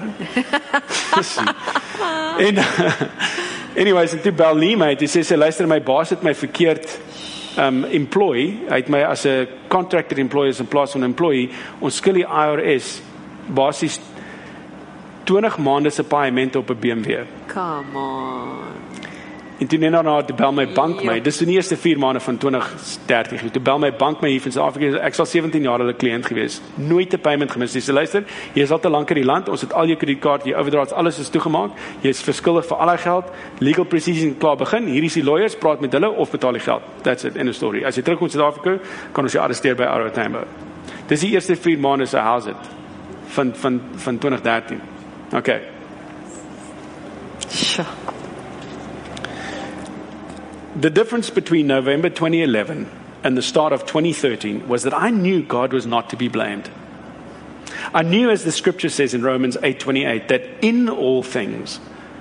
En, anyways, en toe bel Lee my, toe sê sy, luister, my baas het my verkeerd um, employee, hy het my as 'n contractor employee, as in plaas van employee, ons skil die I R S, basies twintig maande se paaiement op 'n B M W. Come on. En toe net daarna toe bel my bank my, dis die eerste vier maande van twintig dertien, toe bel my bank my hier van Suid-Afrika, ek sal sewentien jaar hulle kliënt gewees, nooit 'n payment gemis. Dis luister, jy is al te lank in die land, ons het al jou kredietkaart, jy overdrafts, alles is toegemaak, jy is verskuldig vir al daai geld, legal precision klaar begin, hier is die lawyers, praat met hulle of betaal die geld. That's it, end of story. As jy terugkom in Suid-Afrika, kan ons jou arresteer by Arrow Timber. Dis die eerste vier maande se house it van van van twintig dertien. Okay. Sure. The difference between November twenty eleven and the start of twenty thirteen was that I knew God was not to be blamed. I knew, as the scripture says in Romans eight twenty-eight, that in all things,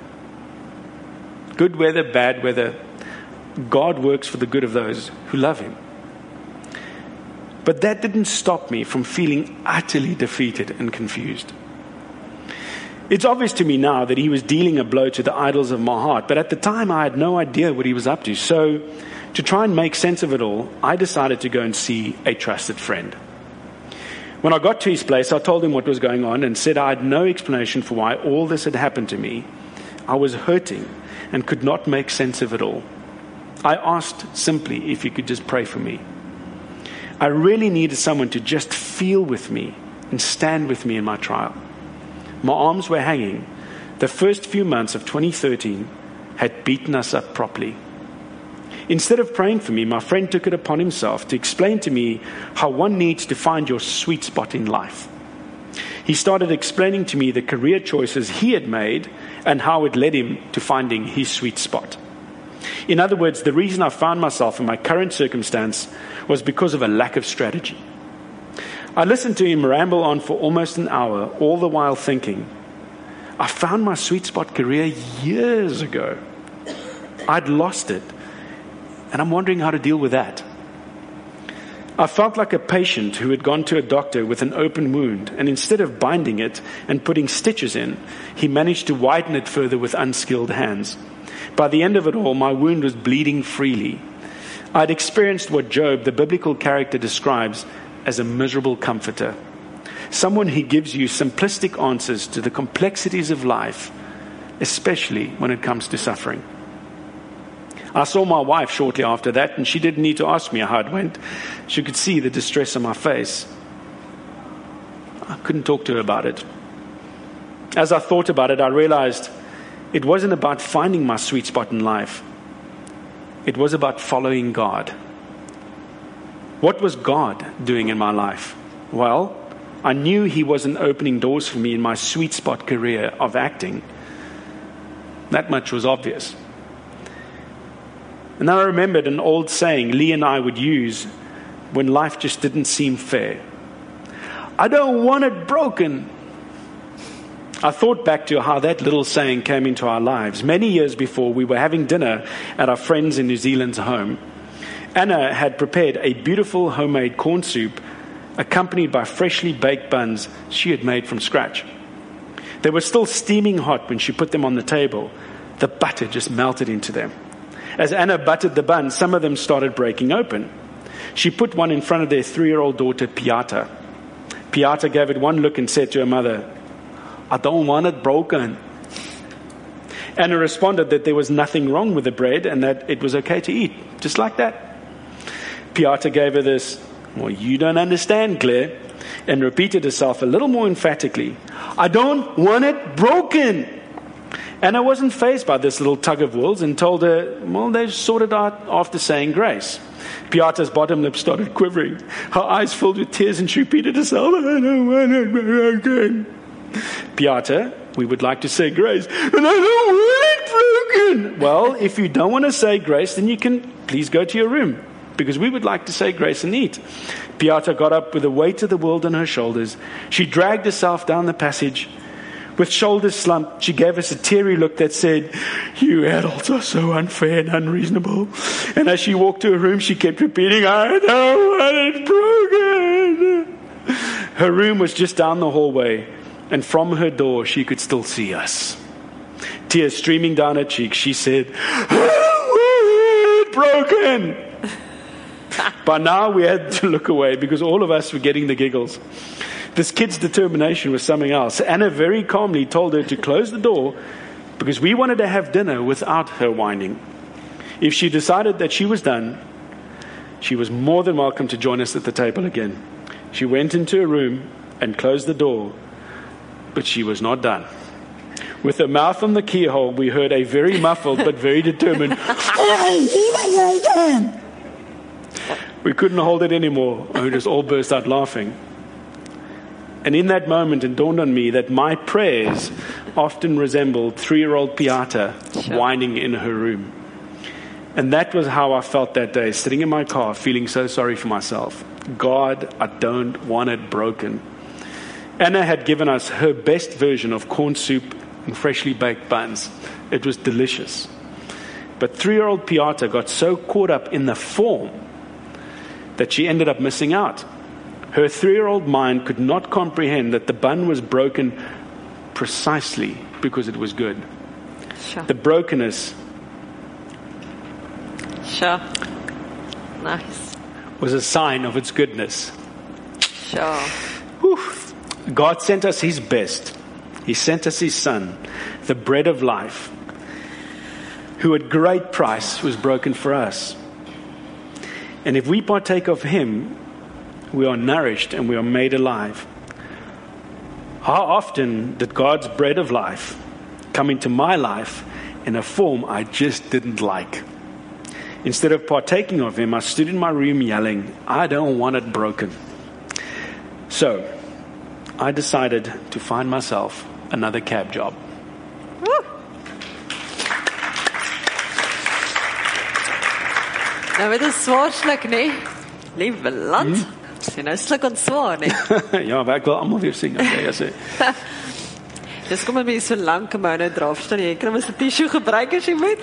good weather, bad weather, God works for the good of those who love Him. But that didn't stop me from feeling utterly defeated and confused. It's obvious to me now that He was dealing a blow to the idols of my heart, but at the time I had no idea what He was up to. So, to try and make sense of it all, I decided to go and see a trusted friend. When I got to his place, I told him what was going on and said I had no explanation for why all this had happened to me. I was hurting and could not make sense of it all. I asked simply if he could just pray for me. I really needed someone to just feel with me and stand with me in my trial. My arms were hanging. The first few months of twenty thirteen had beaten us up properly. Instead of praying for me, my friend took it upon himself to explain to me how one needs to find your sweet spot in life. He started explaining to me the career choices he had made and how it led him to finding his sweet spot. In other words, the reason I found myself in my current circumstance was because of a lack of strategy. I listened to him ramble on for almost an hour, all the while thinking, I found my sweet spot career years ago. I'd lost it, and I'm wondering how to deal with that. I felt like a patient who had gone to a doctor with an open wound, and instead of binding it and putting stitches in, he managed to widen it further with unskilled hands. By the end of it all, my wound was bleeding freely. I'd experienced what Job, the biblical character, describes as a miserable comforter. Someone who gives you simplistic answers to the complexities of life, especially when it comes to suffering. I saw my wife shortly after that, and she didn't need to ask me how it went. She could see the distress on my face. I couldn't talk to her about it. As I thought about it, I realized it wasn't about finding my sweet spot in life. It was about following God. What was God doing in my life? Well, I knew He wasn't opening doors for me in my sweet spot career of acting. That much was obvious. And then I remembered an old saying Lee and I would use when life just didn't seem fair. I don't want it broken. I thought back to how that little saying came into our lives. Many years before, we were having dinner at our friends in New Zealand's home. Anna had prepared a beautiful homemade corn soup accompanied by freshly baked buns she had made from scratch. They were still steaming hot when she put them on the table. The butter just melted into them. As Anna buttered the buns, some of them started breaking open. She put one in front of their three-year-old daughter, Piata. Piata gave it one look and said to her mother, I don't want it broken. Anna responded that there was nothing wrong with the bread and that it was okay to eat, just like that. Piata gave her this, well, you don't understand, Claire, and repeated herself a little more emphatically. I don't want it broken. Anna wasn't fazed by this little tug of wills and told her, well, they've sorted out after saying grace. Piata's bottom lip started quivering. Her eyes filled with tears and she repeated herself, I don't want it broken. Piata, we would like to say grace, but I don't want it broken. Well, if you don't want to say grace, then you can please go to your room, because we would like to say grace and eat. Piata got up with the weight of the world on her shoulders. She dragged herself down the passage. With shoulders slumped, she gave us a teary look that said, you adults are so unfair and unreasonable. And as she walked to her room, she kept repeating, I don't want it broken. Her room was just down the hallway, and from her door, she could still see us. Tears streaming down her cheeks, she said, I don't want it broken. By now, we had to look away because all of us were getting the giggles. This kid's determination was something else. Anna very calmly told her to close the door because we wanted to have dinner without her whining. If she decided that she was done, she was more than welcome to join us at the table again. She went into her room and closed the door, but she was not done. With her mouth on the keyhole, we heard a very muffled but very determined, we couldn't hold it anymore. We just all burst out laughing. And in that moment, it dawned on me that my prayers often resembled three-year-old Piata sure. whining in her room. And that was how I felt that day, sitting in my car, feeling so sorry for myself. God, I don't want it broken. Anna had given us her best version of corn soup and freshly baked buns. It was delicious. But three-year-old Piata got so caught up in the form that she ended up missing out. Her three-year-old mind could not comprehend that the bun was broken precisely because it was good. Sure. The brokenness sure. Nice. was a sign of its goodness. Sure. Whew. God sent us His best. He sent us His Son, the bread of life, who at great price was broken for us. And if we partake of Him, we are nourished and we are made alive. How often did God's bread of life come into my life in a form I just didn't like. Instead of partaking of him, I stood in my room yelling, I don't want it broken. So, I decided to find myself another cab job. Woo. Nou, dit is zwaar sluk, nee? Lieve land. Hmm? Sien, nou sluk ons zwaar, nee? Ja, maar ek wil allemaal weer sing. Okay, ja, sê. Dus kom maar so lang kimono dra, verstaan jy? Jy kan mos 'n tissue gebruik as jy moet.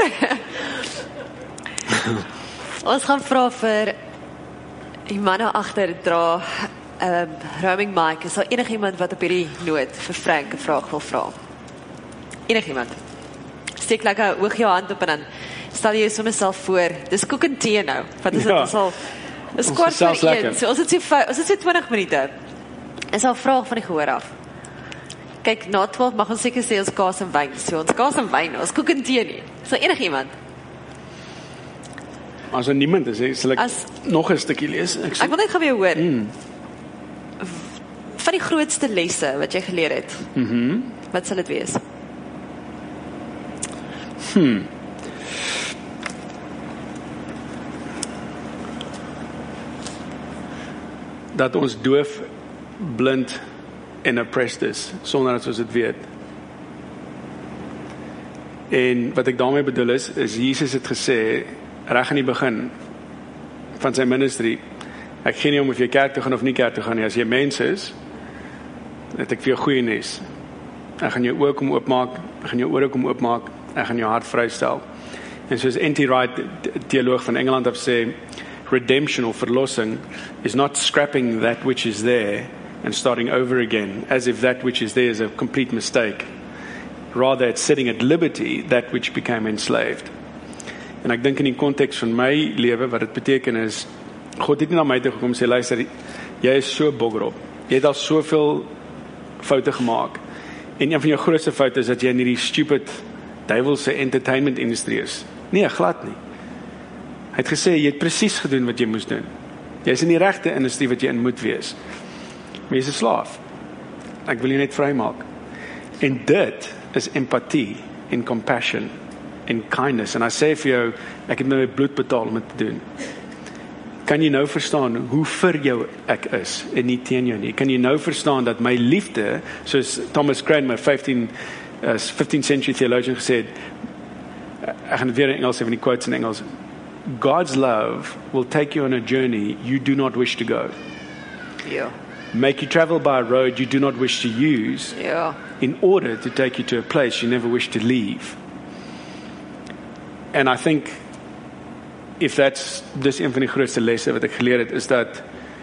Ons gaan vra vir die manne agter dra um, roaming mic. Is daar enigiemand wat op hierdie noot vir Frank 'n vraag wil vra? Enigiemand? Steek lekker hoog jou hand op en dan stel jy sommer self voor. Dis koek en tee nou. Wat is dit? Ja. Ons al is kwart voor een. So ons het so ons het so twintig minute. Is al 'n vraag van die gehoor af. Kyk, na twaalf mag ons seker sê ons kaas en wyn. So ons kaas en wyn, ons koek en tee nie. Is daar enigiemand? As er niemand is, sal ek As, nog 'n stukkie lees. Ek, ek wil net gou weer hoor. Mm. Van die grootste lesse wat jy geleer het. Mhm. Wat sal dit wees? Hmm. Dat ons doof, blind en oppressed is, sonder dat ons dit weet. En wat ek daarmee bedoel is, is Jesus het gesê, reg aan die begin van sy ministry, ek gee nie om of jy kerk toe gaan of nie kerk toe gaan nie, as jy mens is, het ek vir jou goeie nuus. Ek gaan jou oë kom oopmaak, ek gaan jou ore kom oopmaak, ek gaan jou hart vrystel. En soos N T Wright, teoloog van Engeland, het sê, redemption or verlossing is not scrapping that which is there and starting over again, as if that which is there is a complete mistake. Rather, it's setting at liberty that which became enslaved. En ek dink in die konteks van my lewe, wat dit beteken is, God het nie na my toe gekom en sê, luister, jy is so boggerop, jy het al soveel foute gemaak, en een van jou grootste foute is dat jy in die stupid, duivelse entertainment industrie is. Nee, glad nie. Hy het gesê, jy het precies gedoen wat jy moes doen. Jy is in die regte industrie wat jy in moet wees. Maar jy is 'n slaaf. Ek wil jy net vry maak. En dit is empathie en compassion en kindness. En hy sê vir jou, ek het my bloed betaal om dit te doen. Kan jy nou verstaan hoe vir jou ek is en nie teen jou nie? Kan jy nou verstaan dat my liefde, soos Thomas Cranmer, fifteen, uh, fifteenth century theologian gesê het, ek gaan dit weer in Engels sê, van die quotes in Engels, God's love will take you on a journey you do not wish to go. Ja. Make you travel by a road you do not wish to use, Ja. in order to take you to a place you never wish to leave. And I think, if that's, dis een van die grootste lesse wat ek geleer het, is dat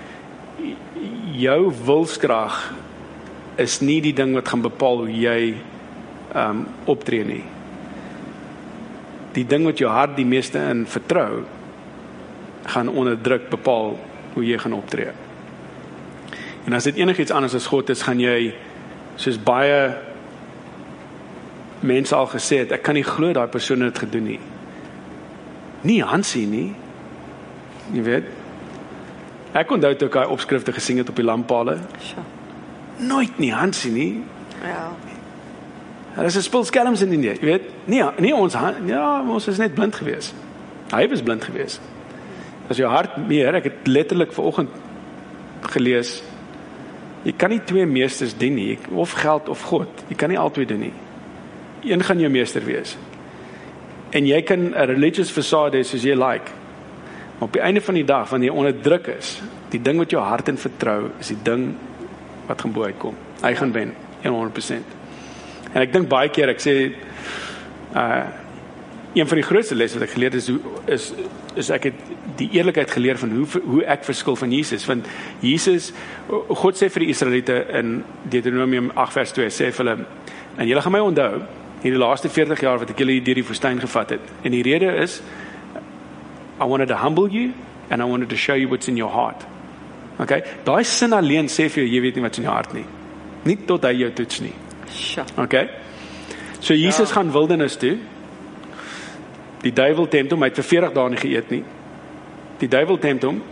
jou wilskrag is nie die ding wat gaan bepaal hoe jy um, optree nie. Die ding wat jou hart die meeste in vertrou, gaan onder druk bepaal hoe jy gaan optree. En as dit enigiets anders as God is, gaan jy, soos baie mense al gesê het, ek kan nie glo daai persoon het gedoen nie. Nie Hansie nie. Jy weet. Ek onthou toe ek daai opskrifte gesien het op die lamppale. Sure. Nooit nie Hansie nie. Ja. Daar is 'n spul skelms in Indië, jy weet. Nee, nie ons, ja, ons is net blind gewees. Hy was blind gewees. As jou hart meer, ek het letterlik vanoggend gelees, jy kan nie twee meesters dien nie, of geld of God. Jy kan nie albei doen nie. Een gaan jou meester wees. En jy kan 'n religious facade hê soos jy like. Maar op die einde van die dag, wanneer jy onder druk is, die ding wat jou hart in vertrou, is die ding wat gaan bo uitkom. Hy gaan wen, honderd persent. En ek dink baie keer, ek sê, uh, een van die grootste lesse wat ek geleer is, is, is ek het die eerlikheid geleer van hoe, hoe ek verskil van Jesus. Want Jesus, God sê vir die Israeliete in Deuteronomium agt vers twee, sê vir hulle, en julle gaan my onthou, hierdie laaste veertig jaar wat ek julle deur die woestyn gevat het. En die rede is, I wanted to humble you, and I wanted to show you what's in your heart. Okay? Daai sin alleen sê vir jou, jy weet nie wat's in jou hart nie. Nie tot hy jou toets nie. Sure. Okay? So Jesus ja. gaan wildernis toe. Die duiwel tempt hom, hy het vir veertig dae nie geëet nie. Die duiwel tempt hom,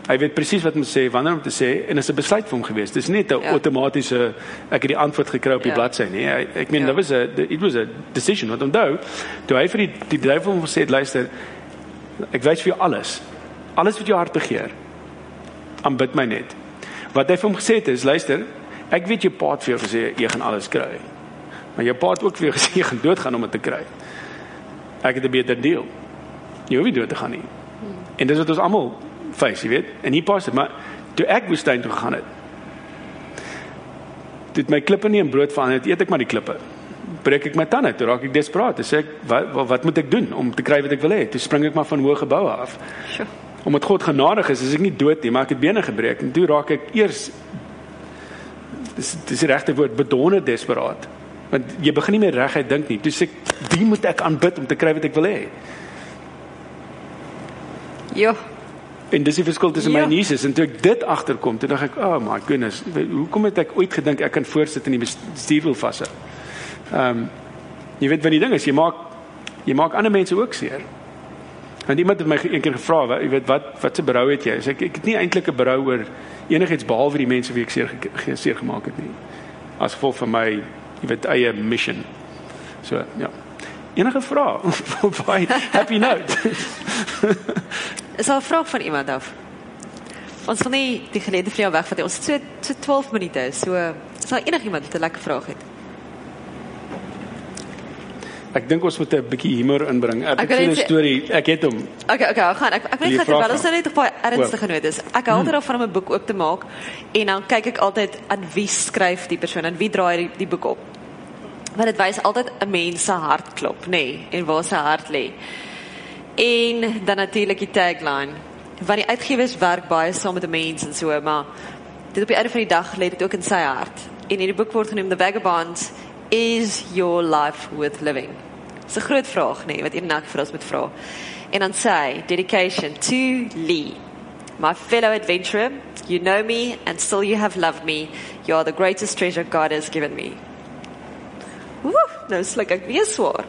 Hy weet presies wat om te sê, wanneer om te sê, en is 'n besluit vir hom geweest. Dis nie 'n Ja. outomatiese, ek het die antwoord gekry op die Ja. bladsy nie. Hy, ek meen, Ja. dat was 'n, it was a decision, want onthou, toe hy vir die, die duivel hom gesê het, luister, ek wys vir jou alles, alles wat jou hart begeer, aanbid my net. Wat hy vir hom gesê het is, luister, ek weet jou pa het vir jou gesê, jy gaan alles kry, maar jou pa het ook vir jou gesê, jy gaan doodgaan om dit te kry. Ek het 'n beter deal. Jy hoef nie dood te gaan nie. Hmm. En dis wat ons almal face, jy weet, en hier pas dit, maar toe ek woestyn toe gegaan het, toe het my klippe nie in brood verander, eet ek maar die klippe. Breek ek my tande, toe raak ek desperaat, toe sê ek, wat, wat, wat moet ek doen om te kry wat ek wil hê? Toe spring ek maar van hoë geboue af. Sure. Omdat God genadig is, is ek nie dood nie, maar ek het bene gebreek, en toe raak ek eers, dis, dis die regte woord, bedonder desperaat, want jy begin nie meer reguit dink nie, toe sê ek, wie moet ek aanbid om te kry wat ek wil hê? Jo. En dis die verskil tussen my Ja. en Jesus, en toe ek dit agterkom, toe dink ek, oh my goodness, hoekom het ek ooit gedink ek kan voorsit in die bestuurwiel vashou? Ehm, um, jy weet wat die ding is, jy maak, jy maak ander mense ook seer. En iemand het my een keer gevra, jy weet, wat, wat se berou het jy? So ek, ek het nie eintlik 'n berou oor enigiets behalwe die mense wie ek seer, ge, seer gemaak het nie. As gevolg van my, jy weet, eie mission. So, ja. Enige vrae? Baie happy note. Is daar 'n vraag van iemand af? Ons gaan nie die geleentheid vir jou wegvat. Ons het so, so twaalf minute, so is daar enigiemand wat 'n lekker vraag het? Ek dink ons moet 'n bietjie humor inbring. Ek Ek het wil 'n net sê- storie, ek het hom. Okay, okay, gaan. Ek ek Wil jy weet gaan vraag terwyl ons nou net op baie ernstige Oop. noot is. Ek hou altyd daarvan om 'n boek oop te maak en dan kyk ek altyd aan wie skryf die persoon en wie draai die, die boek op. Want dit wys altyd 'n mens se hartklop, nê, nee, en waar sy hart lê. En dan natuurlik die tagline. Want die uitgewers werk baie saam met 'n mens en so, maar dit op die einde van die dag lê dit ook in sy hart. En in die boek word genoem The Vagabond, is your life worth living? Dis 'n groot vraag, nee, wat een vir ons moet vra. En dan sê hy, dedication to Lee, my fellow adventurer, you know me and still you have loved me. You are the greatest treasure God has given me. Woe, nou sluk ek weer swaar.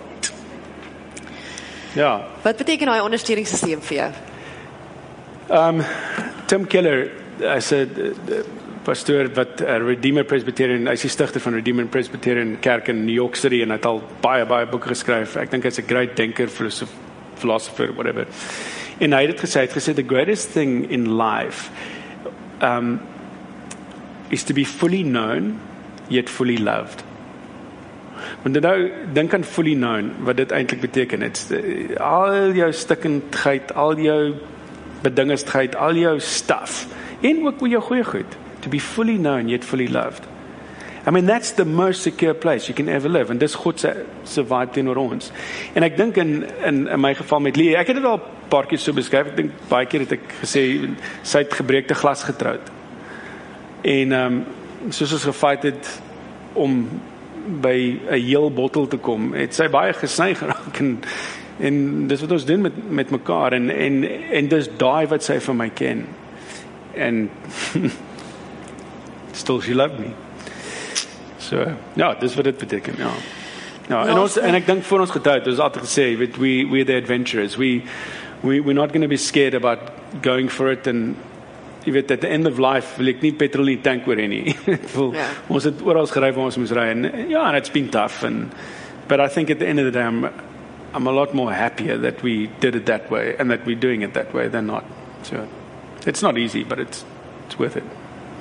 Ja. Wat beteken daai ondersteuningssisteem vir jou? Um, Tim Keller, hy's 'n pastoor wat uh, Redeemer Presbyterian, hy's die stigter van Redeemer Presbyterian Kerk in New York City, en hy het al baie baie boeke geskryf. Ek dink hy's 'n great denker, philosopher, philosopher, whatever. En hy het dit gesê, hy het gesê the greatest thing in life um, is to be fully known yet fully loved. Want nou dink aan fully known, wat dit eintlik beteken. It's, uh, al jou stikkendheid, al jou bedingendheid, al jou stuff, en ook jou goeie goed, to be fully known yet fully loved. I mean, that's the most secure place you can ever live, en dis God se se vibe teenoor ons. En ek dink in, in in my geval met Lee, ek het dit al 'n paar keer so beskryf, ek dink baie keer het ek gesê, sy het gebreekte glas getroud. En um, soos ons gefight het om by 'n heel bottel te kom, het sy baie gesny geraak, en en dis wat ons doen met met mekaar, en en en dis daai wat sy van my ken, en still she loved me. So ja, dis wat dit beteken, ja. Ja, en ons, en ek dink vir ons getuig, ons altyd gesê, we we we're the adventurers, we we we're not going to be scared about going for it, and jy weet, at the end of life wil ek nie petrol in die tank oor hê nie. Voel, Ja. Ons het oral gery waar ons moes ry, en ja, and it's been tough, and but I think at the end of the day I'm I'm a lot more happier that we did it that way, and that we're doing it that way than not. So it's not easy, but it's it's worth it.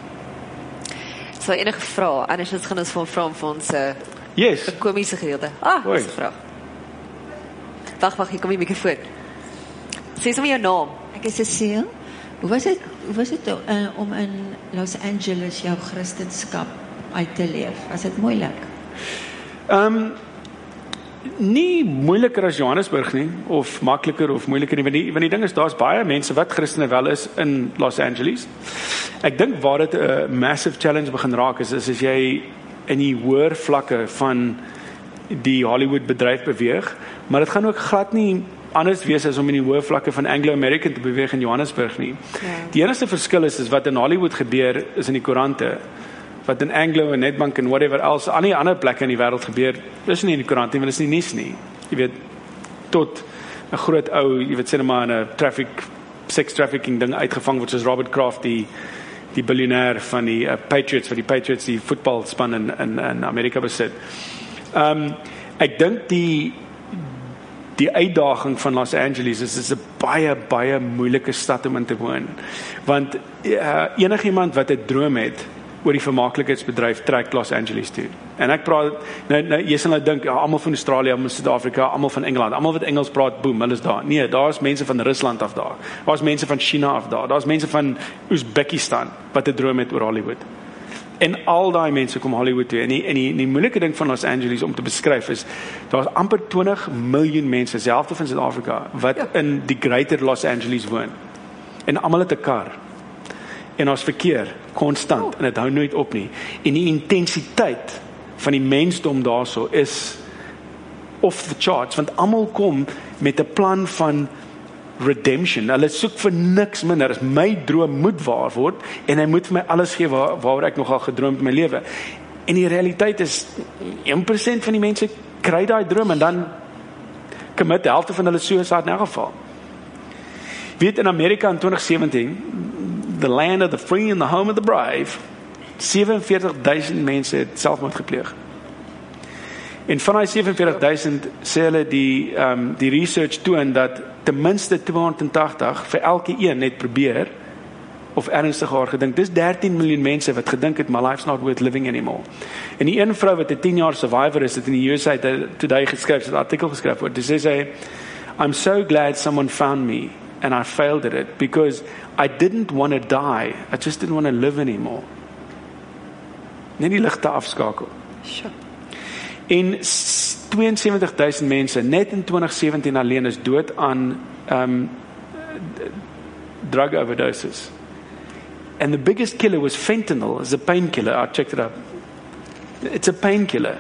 So enige vrae, anders gaan ons van vra vir ons 'n uh, Yes. komiese gedeelte. Ah, Hoi. dis 'n vraag. Wag, wag, hier kom die mikrofoon. Sê sommer jou naam. Ek is Cecile. Hoe was dit hoe was dit uh, om in Los Angeles jou Christendom uit te leef? Was dit moeilik? Ehm um, nie moeiliker as Johannesburg nie, of makliker of moeiliker nie, want die, want die ding is, daar's baie mense wat Christene wel is in Los Angeles. Ek dink waar dit 'n massive challenge begin raak is, is as jy in die hoër vlakke van die Hollywood bedryf beweeg, maar dit gaan ook glad nie anders wees as om in die hoë vlakke van Anglo-American te beweeg in Johannesburg nie. Ja. Die enigste verskil is, is wat in Hollywood gebeur is in die koerante. Wat in Anglo en Nedbank en whatever else, al die ander plekke in die wêreld gebeur, is nie in die koerant nie, want dit is nie nuus nie. Jy weet, tot 'n groot ou, jy weet, sê net maar in 'n traffic sex trafficking ding uitgevang word, soos Robert Kraft, die die biljoenêr van die uh, Patriots, vir die Patriots die voetbalspan in in in Amerika besit. Ehm um, ek dink die die uitdaging van Los Angeles is is 'n baie baie moeilike stad om in te woon. Want uh, enigiemand wat 'n droom het oor die vermaaklikheidsbedryf trek Los Angeles toe. En ek praat nou, nou jy sal nou dink ja, almal van Australië, almal van Suid-Afrika, almal van Engeland, almal wat Engels praat, boem, hulle is daar. Nee, daar's mense van Rusland af daar. Daar's mense van China af daar. Daar's mense van Uzbekistan wat 'n droom het oor Hollywood. En al daai mense kom Hollywood toe. En die en die, die moeilike ding van Los Angeles om te beskryf is daar's amper twintig miljoen mense, die helfte van Suid-Afrika, wat ja. in die Greater Los Angeles woon. En almal het 'n kar. En ons verkeer konstant oh. en dit hou nooit op nie. En die intensiteit van die mensdom daarso is off the charts, want almal kom met 'n plan van redemption. Hulle soek vir niks minder as my droom moet waar word en hy moet vir my alles gee waar, waaroor ek nogal gedroom het in my lewe. En die realiteit is een persent van die mense kry daai droom en dan commit die helfte van hulle suicide in elk geval. Weet in Amerika in twintig sewentien, the land of the free and the home of the brave, sewe en veertig duisend mense het selfmoord gepleeg. En van die sewe en veertig duisend sê hulle die um, die research toon dat ten minste tweehonderd vir elke een net probeer of ernstig haar gedink. Dis dertien miljoen mense wat gedink het my life's not worth living anymore. En die een vrou wat 'n tien jaar survivor is, het in die U S A Today geskryf, het 'n artikel geskryf oor. Dis sê I'm so glad someone found me and I failed at it because I didn't want to die. I just didn't want to live anymore. Net die ligte afskakel. Sure. En twee en sewentig duisend mense net in twintig sewentien alleen is dood aan um, drug overdoses. And the biggest killer was fentanyl, is a painkiller. I checked it up. It's a painkiller.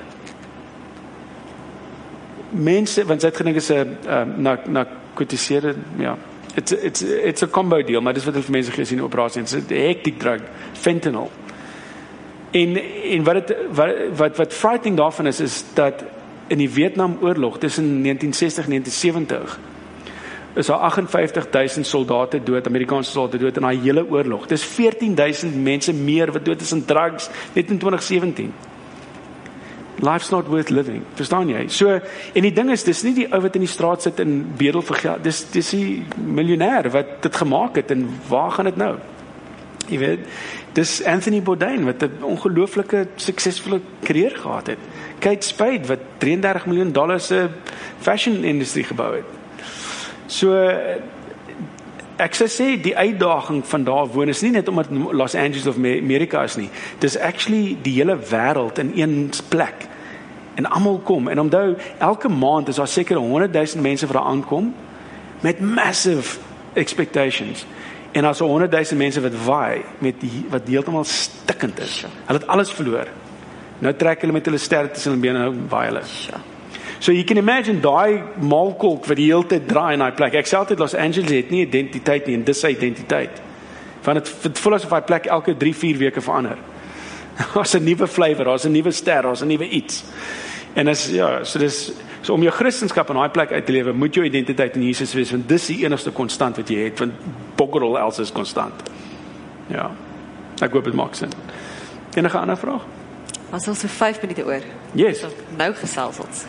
Mense, want sy het gedink is 'n um, narkotiseerde, ja. It's it's it's a combo deal, maar dis wat hulle vir mense gee as in 'n operasie. It's 'n hectic drug, fentanyl. En en wat dit wat wat wat frightening daarvan is is dat in die Vietnamoorlog tussen negentien sestig en negentien sewentig is daar agt en vyftig duisend soldate dood, Amerikaanse soldate dood in daai hele oorlog. Dis veertien duisend mense meer wat dood is aan drugs net in twintig sewentien. Life's not worth living. Verstaan jy? So en die ding is dis nie die ou wat in die straat sit en bedel vir geld. Dis dis die miljonair wat dit gemaak het en waar gaan dit nou? Jy weet, dis Anthony Bourdain wat 'n ongelooflike suksesvolle karier gehad het. Kate Spade wat drie en dertig miljoen dollar se fashion industrie gebou het. So ek sou sê die uitdaging van daar woon is nie net omdat Los Angeles of Amerika is nie. Dis actually die hele wêreld in een plek. En almal kom en onthou elke maand is daar seker honderd duisend mense wat daar aankom met massive expectations. En as honderd duisend mense wat waai met die wat heeltemal stikkend is. Hulle het alles verloor. Nou trek hulle met hulle sterre tussen hulle bene en waai hulle. So you can imagine daai maalkolk wat die hele tyd draai in daai plek. Ek sê altyd Los Angeles het nie identiteit nie en dis sy identiteit. Want dit het voel asof daai plek elke drie vier weke verander. Daar's 'n nuwe flavour, daar's 'n nuwe ster, daar's 'n nuwe iets. En as ja, so dis so om jou Christendom in daai plek uit te lewe, moet jou identiteit in Jesus wees want dis die enigste konstant wat jy het, want boggerel else is konstant. Ja. Ek hoop dit maak sin. Enige ander vraag? Ons het so vyf minute oor. Yes. So nou gesels ons.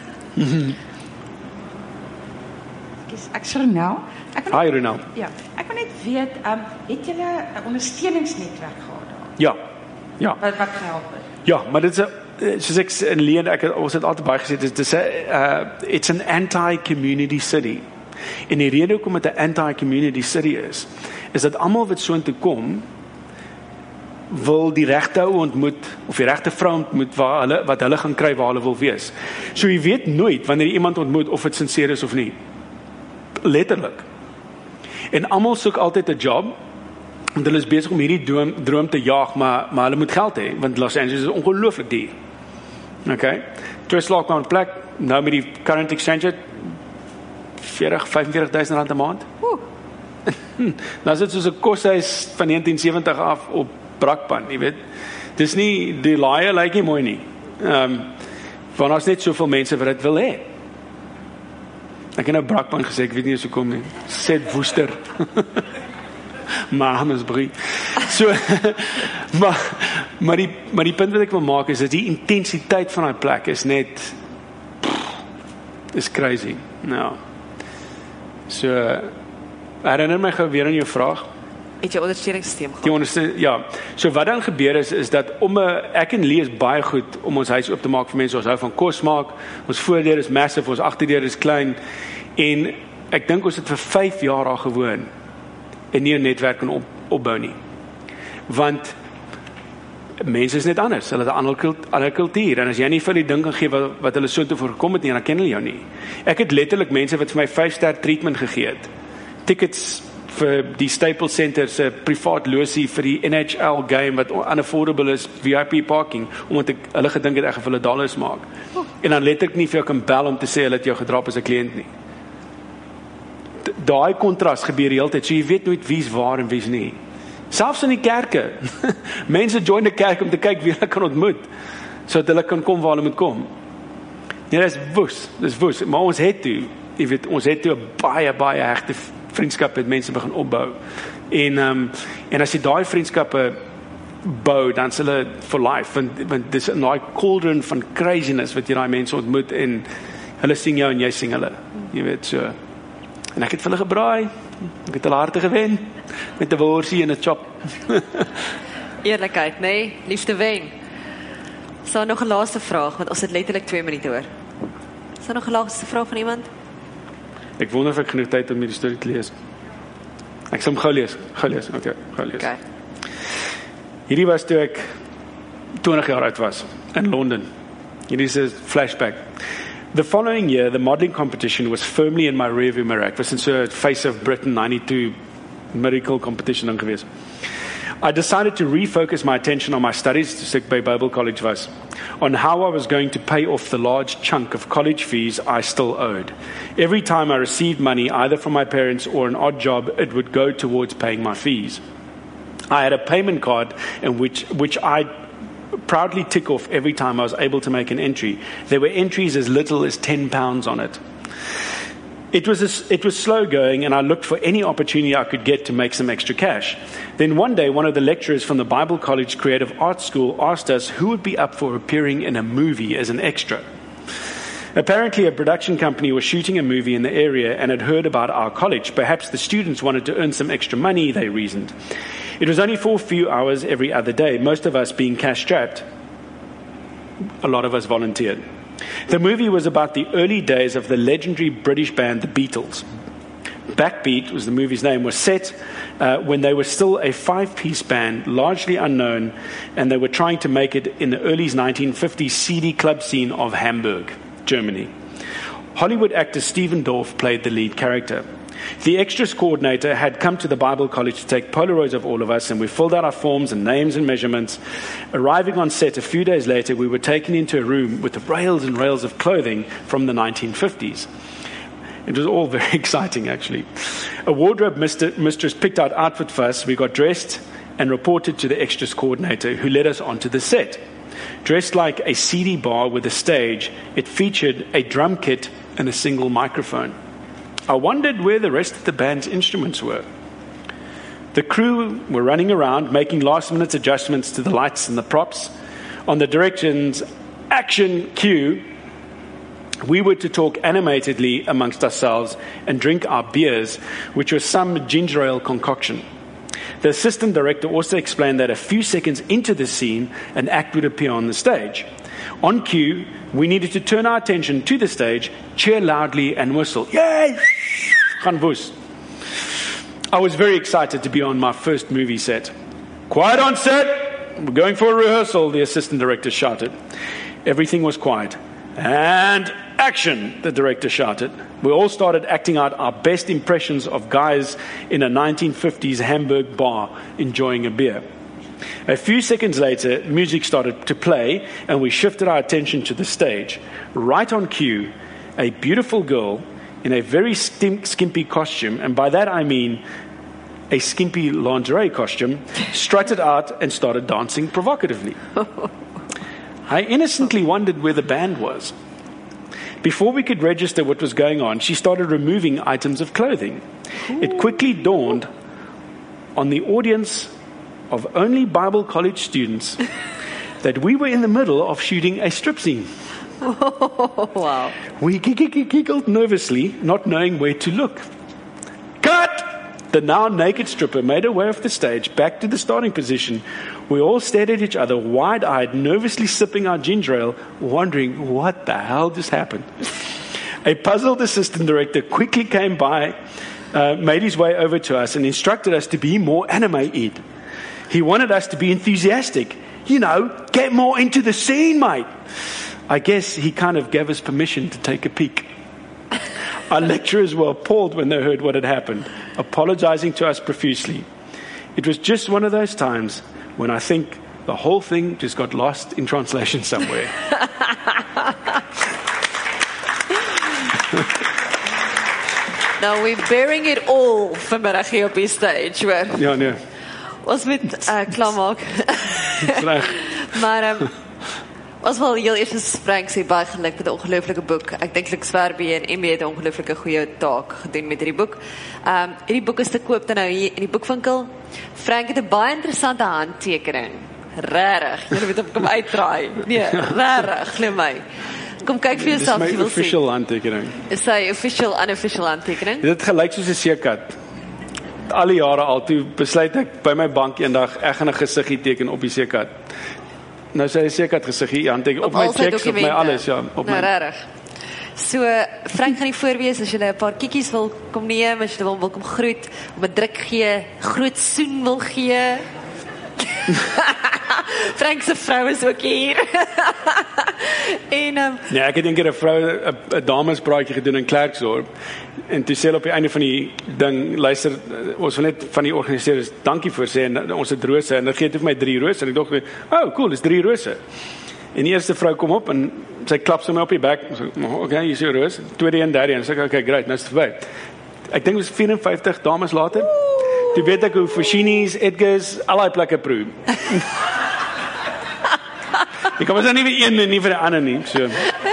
Ek sê nou. Ek wil Hi Ronel. Ja, ek wil net weet, ehm um, het julle 'n ondersteuningsnetwerk gehad daar? Ja. Ja. Wat wat gehelp het? Ja, maar dit is 'n soos ek in Leon ek het ons het altyd baie gesê dit is 'n uh, it's an anti-community city. En die rede hoekom dit 'n anti-community city is, is dat almal wat so intoe kom wil die regte ou ontmoet of die regte vrou ontmoet waar hulle wat hulle gaan kry waar hulle wil wees. So jy weet nooit wanneer jy iemand ontmoet of dit sinseer is of nie. Letterlik. En almal soek altyd 'n job want hulle is besig om hierdie droom, droom te jaag, maar maar hulle moet geld hê want Los Angeles is ongelooflik duur. Okay. Twee slaag maar 'n plek nou met die current exchange rate veertig vyfenveertig duisend rand 'n maand. Ooh. Nou is dit soos 'n koshuis van negentien sewentig af op Brakpan, jy weet. Dis nie die laaie lyk nie mooi nie. Ehm um, want daar's net soveel mense wat dit wil hê. Ek het nou Brakpan gesê, ek weet nie hoe se kom nie. Sê Woester. Mahamesbury. So, maar, maar, die, maar die punt wat ek wil maak is dat die intensiteit van die plek is net, pff, is crazy. Nou, so, herinner my gou weer aan jou vraag. Het jou ondersteuningssysteem gehad? Die onderste, ja, so wat dan gebeur is, is dat om, a, ek en Lee is baie goed om ons huis oop te maak vir mense, ons hou van kos maak, ons voordeur is massive, ons agterdeur is klein, en ek dink ons het vir vyf jaar al gewoon, en nie 'n netwerk kan op, opbou nie. Want mense is net anders, hulle het 'n ander, kult, ander kultuur, en as jy nie vir die ding kan gee wat, wat hulle so tevore gekom het nie, dan ken hulle jou nie. Ek het letterlik mense wat vir my vyf ster treatment gegee het, tickets vir die Staples Center se privaat losie vir die N H L game wat unaffordable is, V I P parking, omdat ek, hulle gedink het ek gaan vir hulle dollars maak. Oh. En dan letterlik nie vir jou kan bel om te sê hulle het jou gedrap as 'n kliënt nie. Daai kontras gebeur die hele tyd, so jy weet nooit wie's waar en wie's nie. Selfs in die kerke. Mense join die kerk om te kyk wie hulle kan ontmoet, sodat hulle kan kom waar hulle moet kom. Ja, dis woes, dis woes, maar ons het toe, jy weet, ons het toe 'n baie, baie hegte vriendskap met mense begin opbou. En, um, en as jy daai vriendskappe bou, dan is hulle for life, want, want dis 'n daai cauldron van craziness wat jy daai mense ontmoet, en hulle sien jou en jy sien hulle, jy weet, so. En ek het vir hulle gebraai, ek het hulle harte gewen, met 'n worsie en 'n chop. Eerlikheid, nee, liefde wen. Is daar nog 'n laaste vraag, want ons het letterlik twee minute hoor. Is daar nog 'n laaste vraag van iemand? Ek wonder of ek genoeg tyd om hierdie storie te lees. Ek sal hom gou lees, gou lees, okay, gou lees. Okay. Hierdie was toe ek twintig jaar oud was, in Londen. Hierdie is 'n flashback. The following year, the modelling competition was firmly in my rearview mirror. Ek was in so 'n Face of Britain ninety-two miracle competition dan gewees. I decided to refocus my attention on my studies, to ek by Bible College was, on how I was going to pay off the large chunk of college fees I still owed. Every time I received money, either from my parents or an odd job, it would go towards paying my fees. I had a payment card in which, which I proudly tick off every time I was able to make an entry. There were entries as little as ten pounds on it. It was, a, it was slow going, and I looked for any opportunity I could get to make some extra cash. Then one day, one of the lecturers from the Bible College Creative Arts School asked us who would be up for appearing in a movie as an extra. Apparently, a production company was shooting a movie in the area and had heard about our college. Perhaps the students wanted to earn some extra money, they reasoned. It was only for a few hours every other day, most of us being cash-strapped. A lot of us volunteered. The movie was about the early days of the legendary British band, the Beatles. Backbeat, was the movie's name, was set uh, when they were still a five-piece band, largely unknown, and they were trying to make it in the early nineteen fifties seedy club scene of Hamburg, Germany. Hollywood actor Stephen Dorff played the lead character. The extras coordinator had come to the Bible College to take Polaroids of all of us, and we filled out our forms and names and measurements. Arriving on set a few days later, we were taken into a room with rails and rails of clothing from the nineteen fifties. It was all very exciting, actually. A wardrobe mistress picked out outfit for us. We got dressed and reported to the extras coordinator, who led us onto the set. Dressed like a C D bar with a stage, it featured a drum kit and a single microphone. I wondered where the rest of the band's instruments were. The crew were running around, making last-minute adjustments to the lights and the props. On the directions action cue, we were to talk animatedly amongst ourselves and drink our beers, which was some ginger ale concoction. The assistant director also explained that a few seconds into the scene, an act would appear on the stage. On cue, we needed to turn our attention to the stage, cheer loudly, and whistle. Yay! Gaan woes. I was very excited to be on my first movie set. Quiet on set! We're going for a rehearsal, the assistant director shouted. Everything was quiet. And action, the director shouted. We all started acting out our best impressions of guys in a nineteen fifties Hamburg bar enjoying a beer. A few seconds later, music started to play, and we shifted our attention to the stage. Right on cue, a beautiful girl in a very skim- skimpy costume, and by that I mean a skimpy lingerie costume, strutted out and started dancing provocatively. I innocently wondered where the band was. Before we could register what was going on, she started removing items of clothing. It quickly dawned on the audience of only Bible college students that we were in the middle of shooting a strip scene. Wow. We giggled nervously, not knowing where to look. Cut! The now naked stripper made her way off the stage, back to the starting position. We all stared at each other, wide-eyed, nervously sipping our ginger ale, wondering what the hell just happened. A puzzled assistant director quickly came by, uh, made his way over to us and instructed us to be more animated. He wanted us to be enthusiastic. You know, get more into the scene, mate. I guess he kind of gave us permission to take a peek. Our lecturers were appalled when they heard what had happened, apologizing to us profusely. It was just one of those times when I think the whole thing just got lost in translation somewhere. Now we're bearing it all vanmiddag hier op die stage, hoor. Ja, nee. Ons moet uh, klaarmaak. Maar um, ons wil heel eers Frank sê baie geluk met 'n ongelooflike boek. Ek dink Lux Verby en Emmy het 'n ongelooflike goeie taak gedoen met hierdie boek. Um hierdie boek is te koop dan nou hier in die boekwinkel. Frank het 'n baie interessante handtekening. Regtig, jy moet hom kom uitdraai. Nee, regtig, glo my. Kom kyk vir jouself, jy wil sien. Dis my official handtekening. Is sy official unofficial handtekening? Dit gelyk soos 'n seekat. Alle jare al toe besluit ek by my bank eendag ek gaan 'n gesiggie teken op die seekat. Nou sê hy seekat gesiggie handteken op, op my checks, op my alles, ja, op nou, my. Regtig. So Frank gaan nie voorwees as jy 'n paar kiekies wil kom neem, as jy wil, wil kom groet, om 'n druk gee, groot soen wil gee. Frank se vrou is ook hier. en um, nee, ek het eendag 'n vrou 'n damespraatjie gedoen in Klerksdorp en toe sê hulle op die einde van die ding, luister, ons wil net van die organiseerders dankie vir sê en ons het rose en hulle gee vir my drie rose en ek dink, oh cool, dis drie rose. En die eerste vrou kom op en sy klap so my op die bek. Ek sê, okay, hier is jou rose. Tweede en derde en sê ek, okay, great, nou is dit verby. Ek dink dit was vyf en vyftig dames later. Toe weet ek hoe Fashini's, Edgar's, al die plekke proe. Ek kom as nie vir een en nie vir die ander nie, so.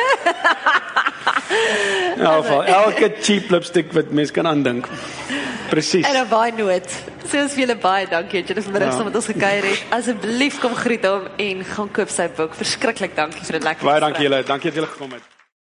In elk geval, elke cheap lipstick wat mens kan aandink. Presies. En 'n baie noot. Soos vir julle baie dankie dat julle vanmiddag saam met ons gekuier het. Asseblief kom groet hom en gaan koop sy boek. Verskriklik dankie vir dit lekker. Baie dankie julle. Dankie dat julle gekom het.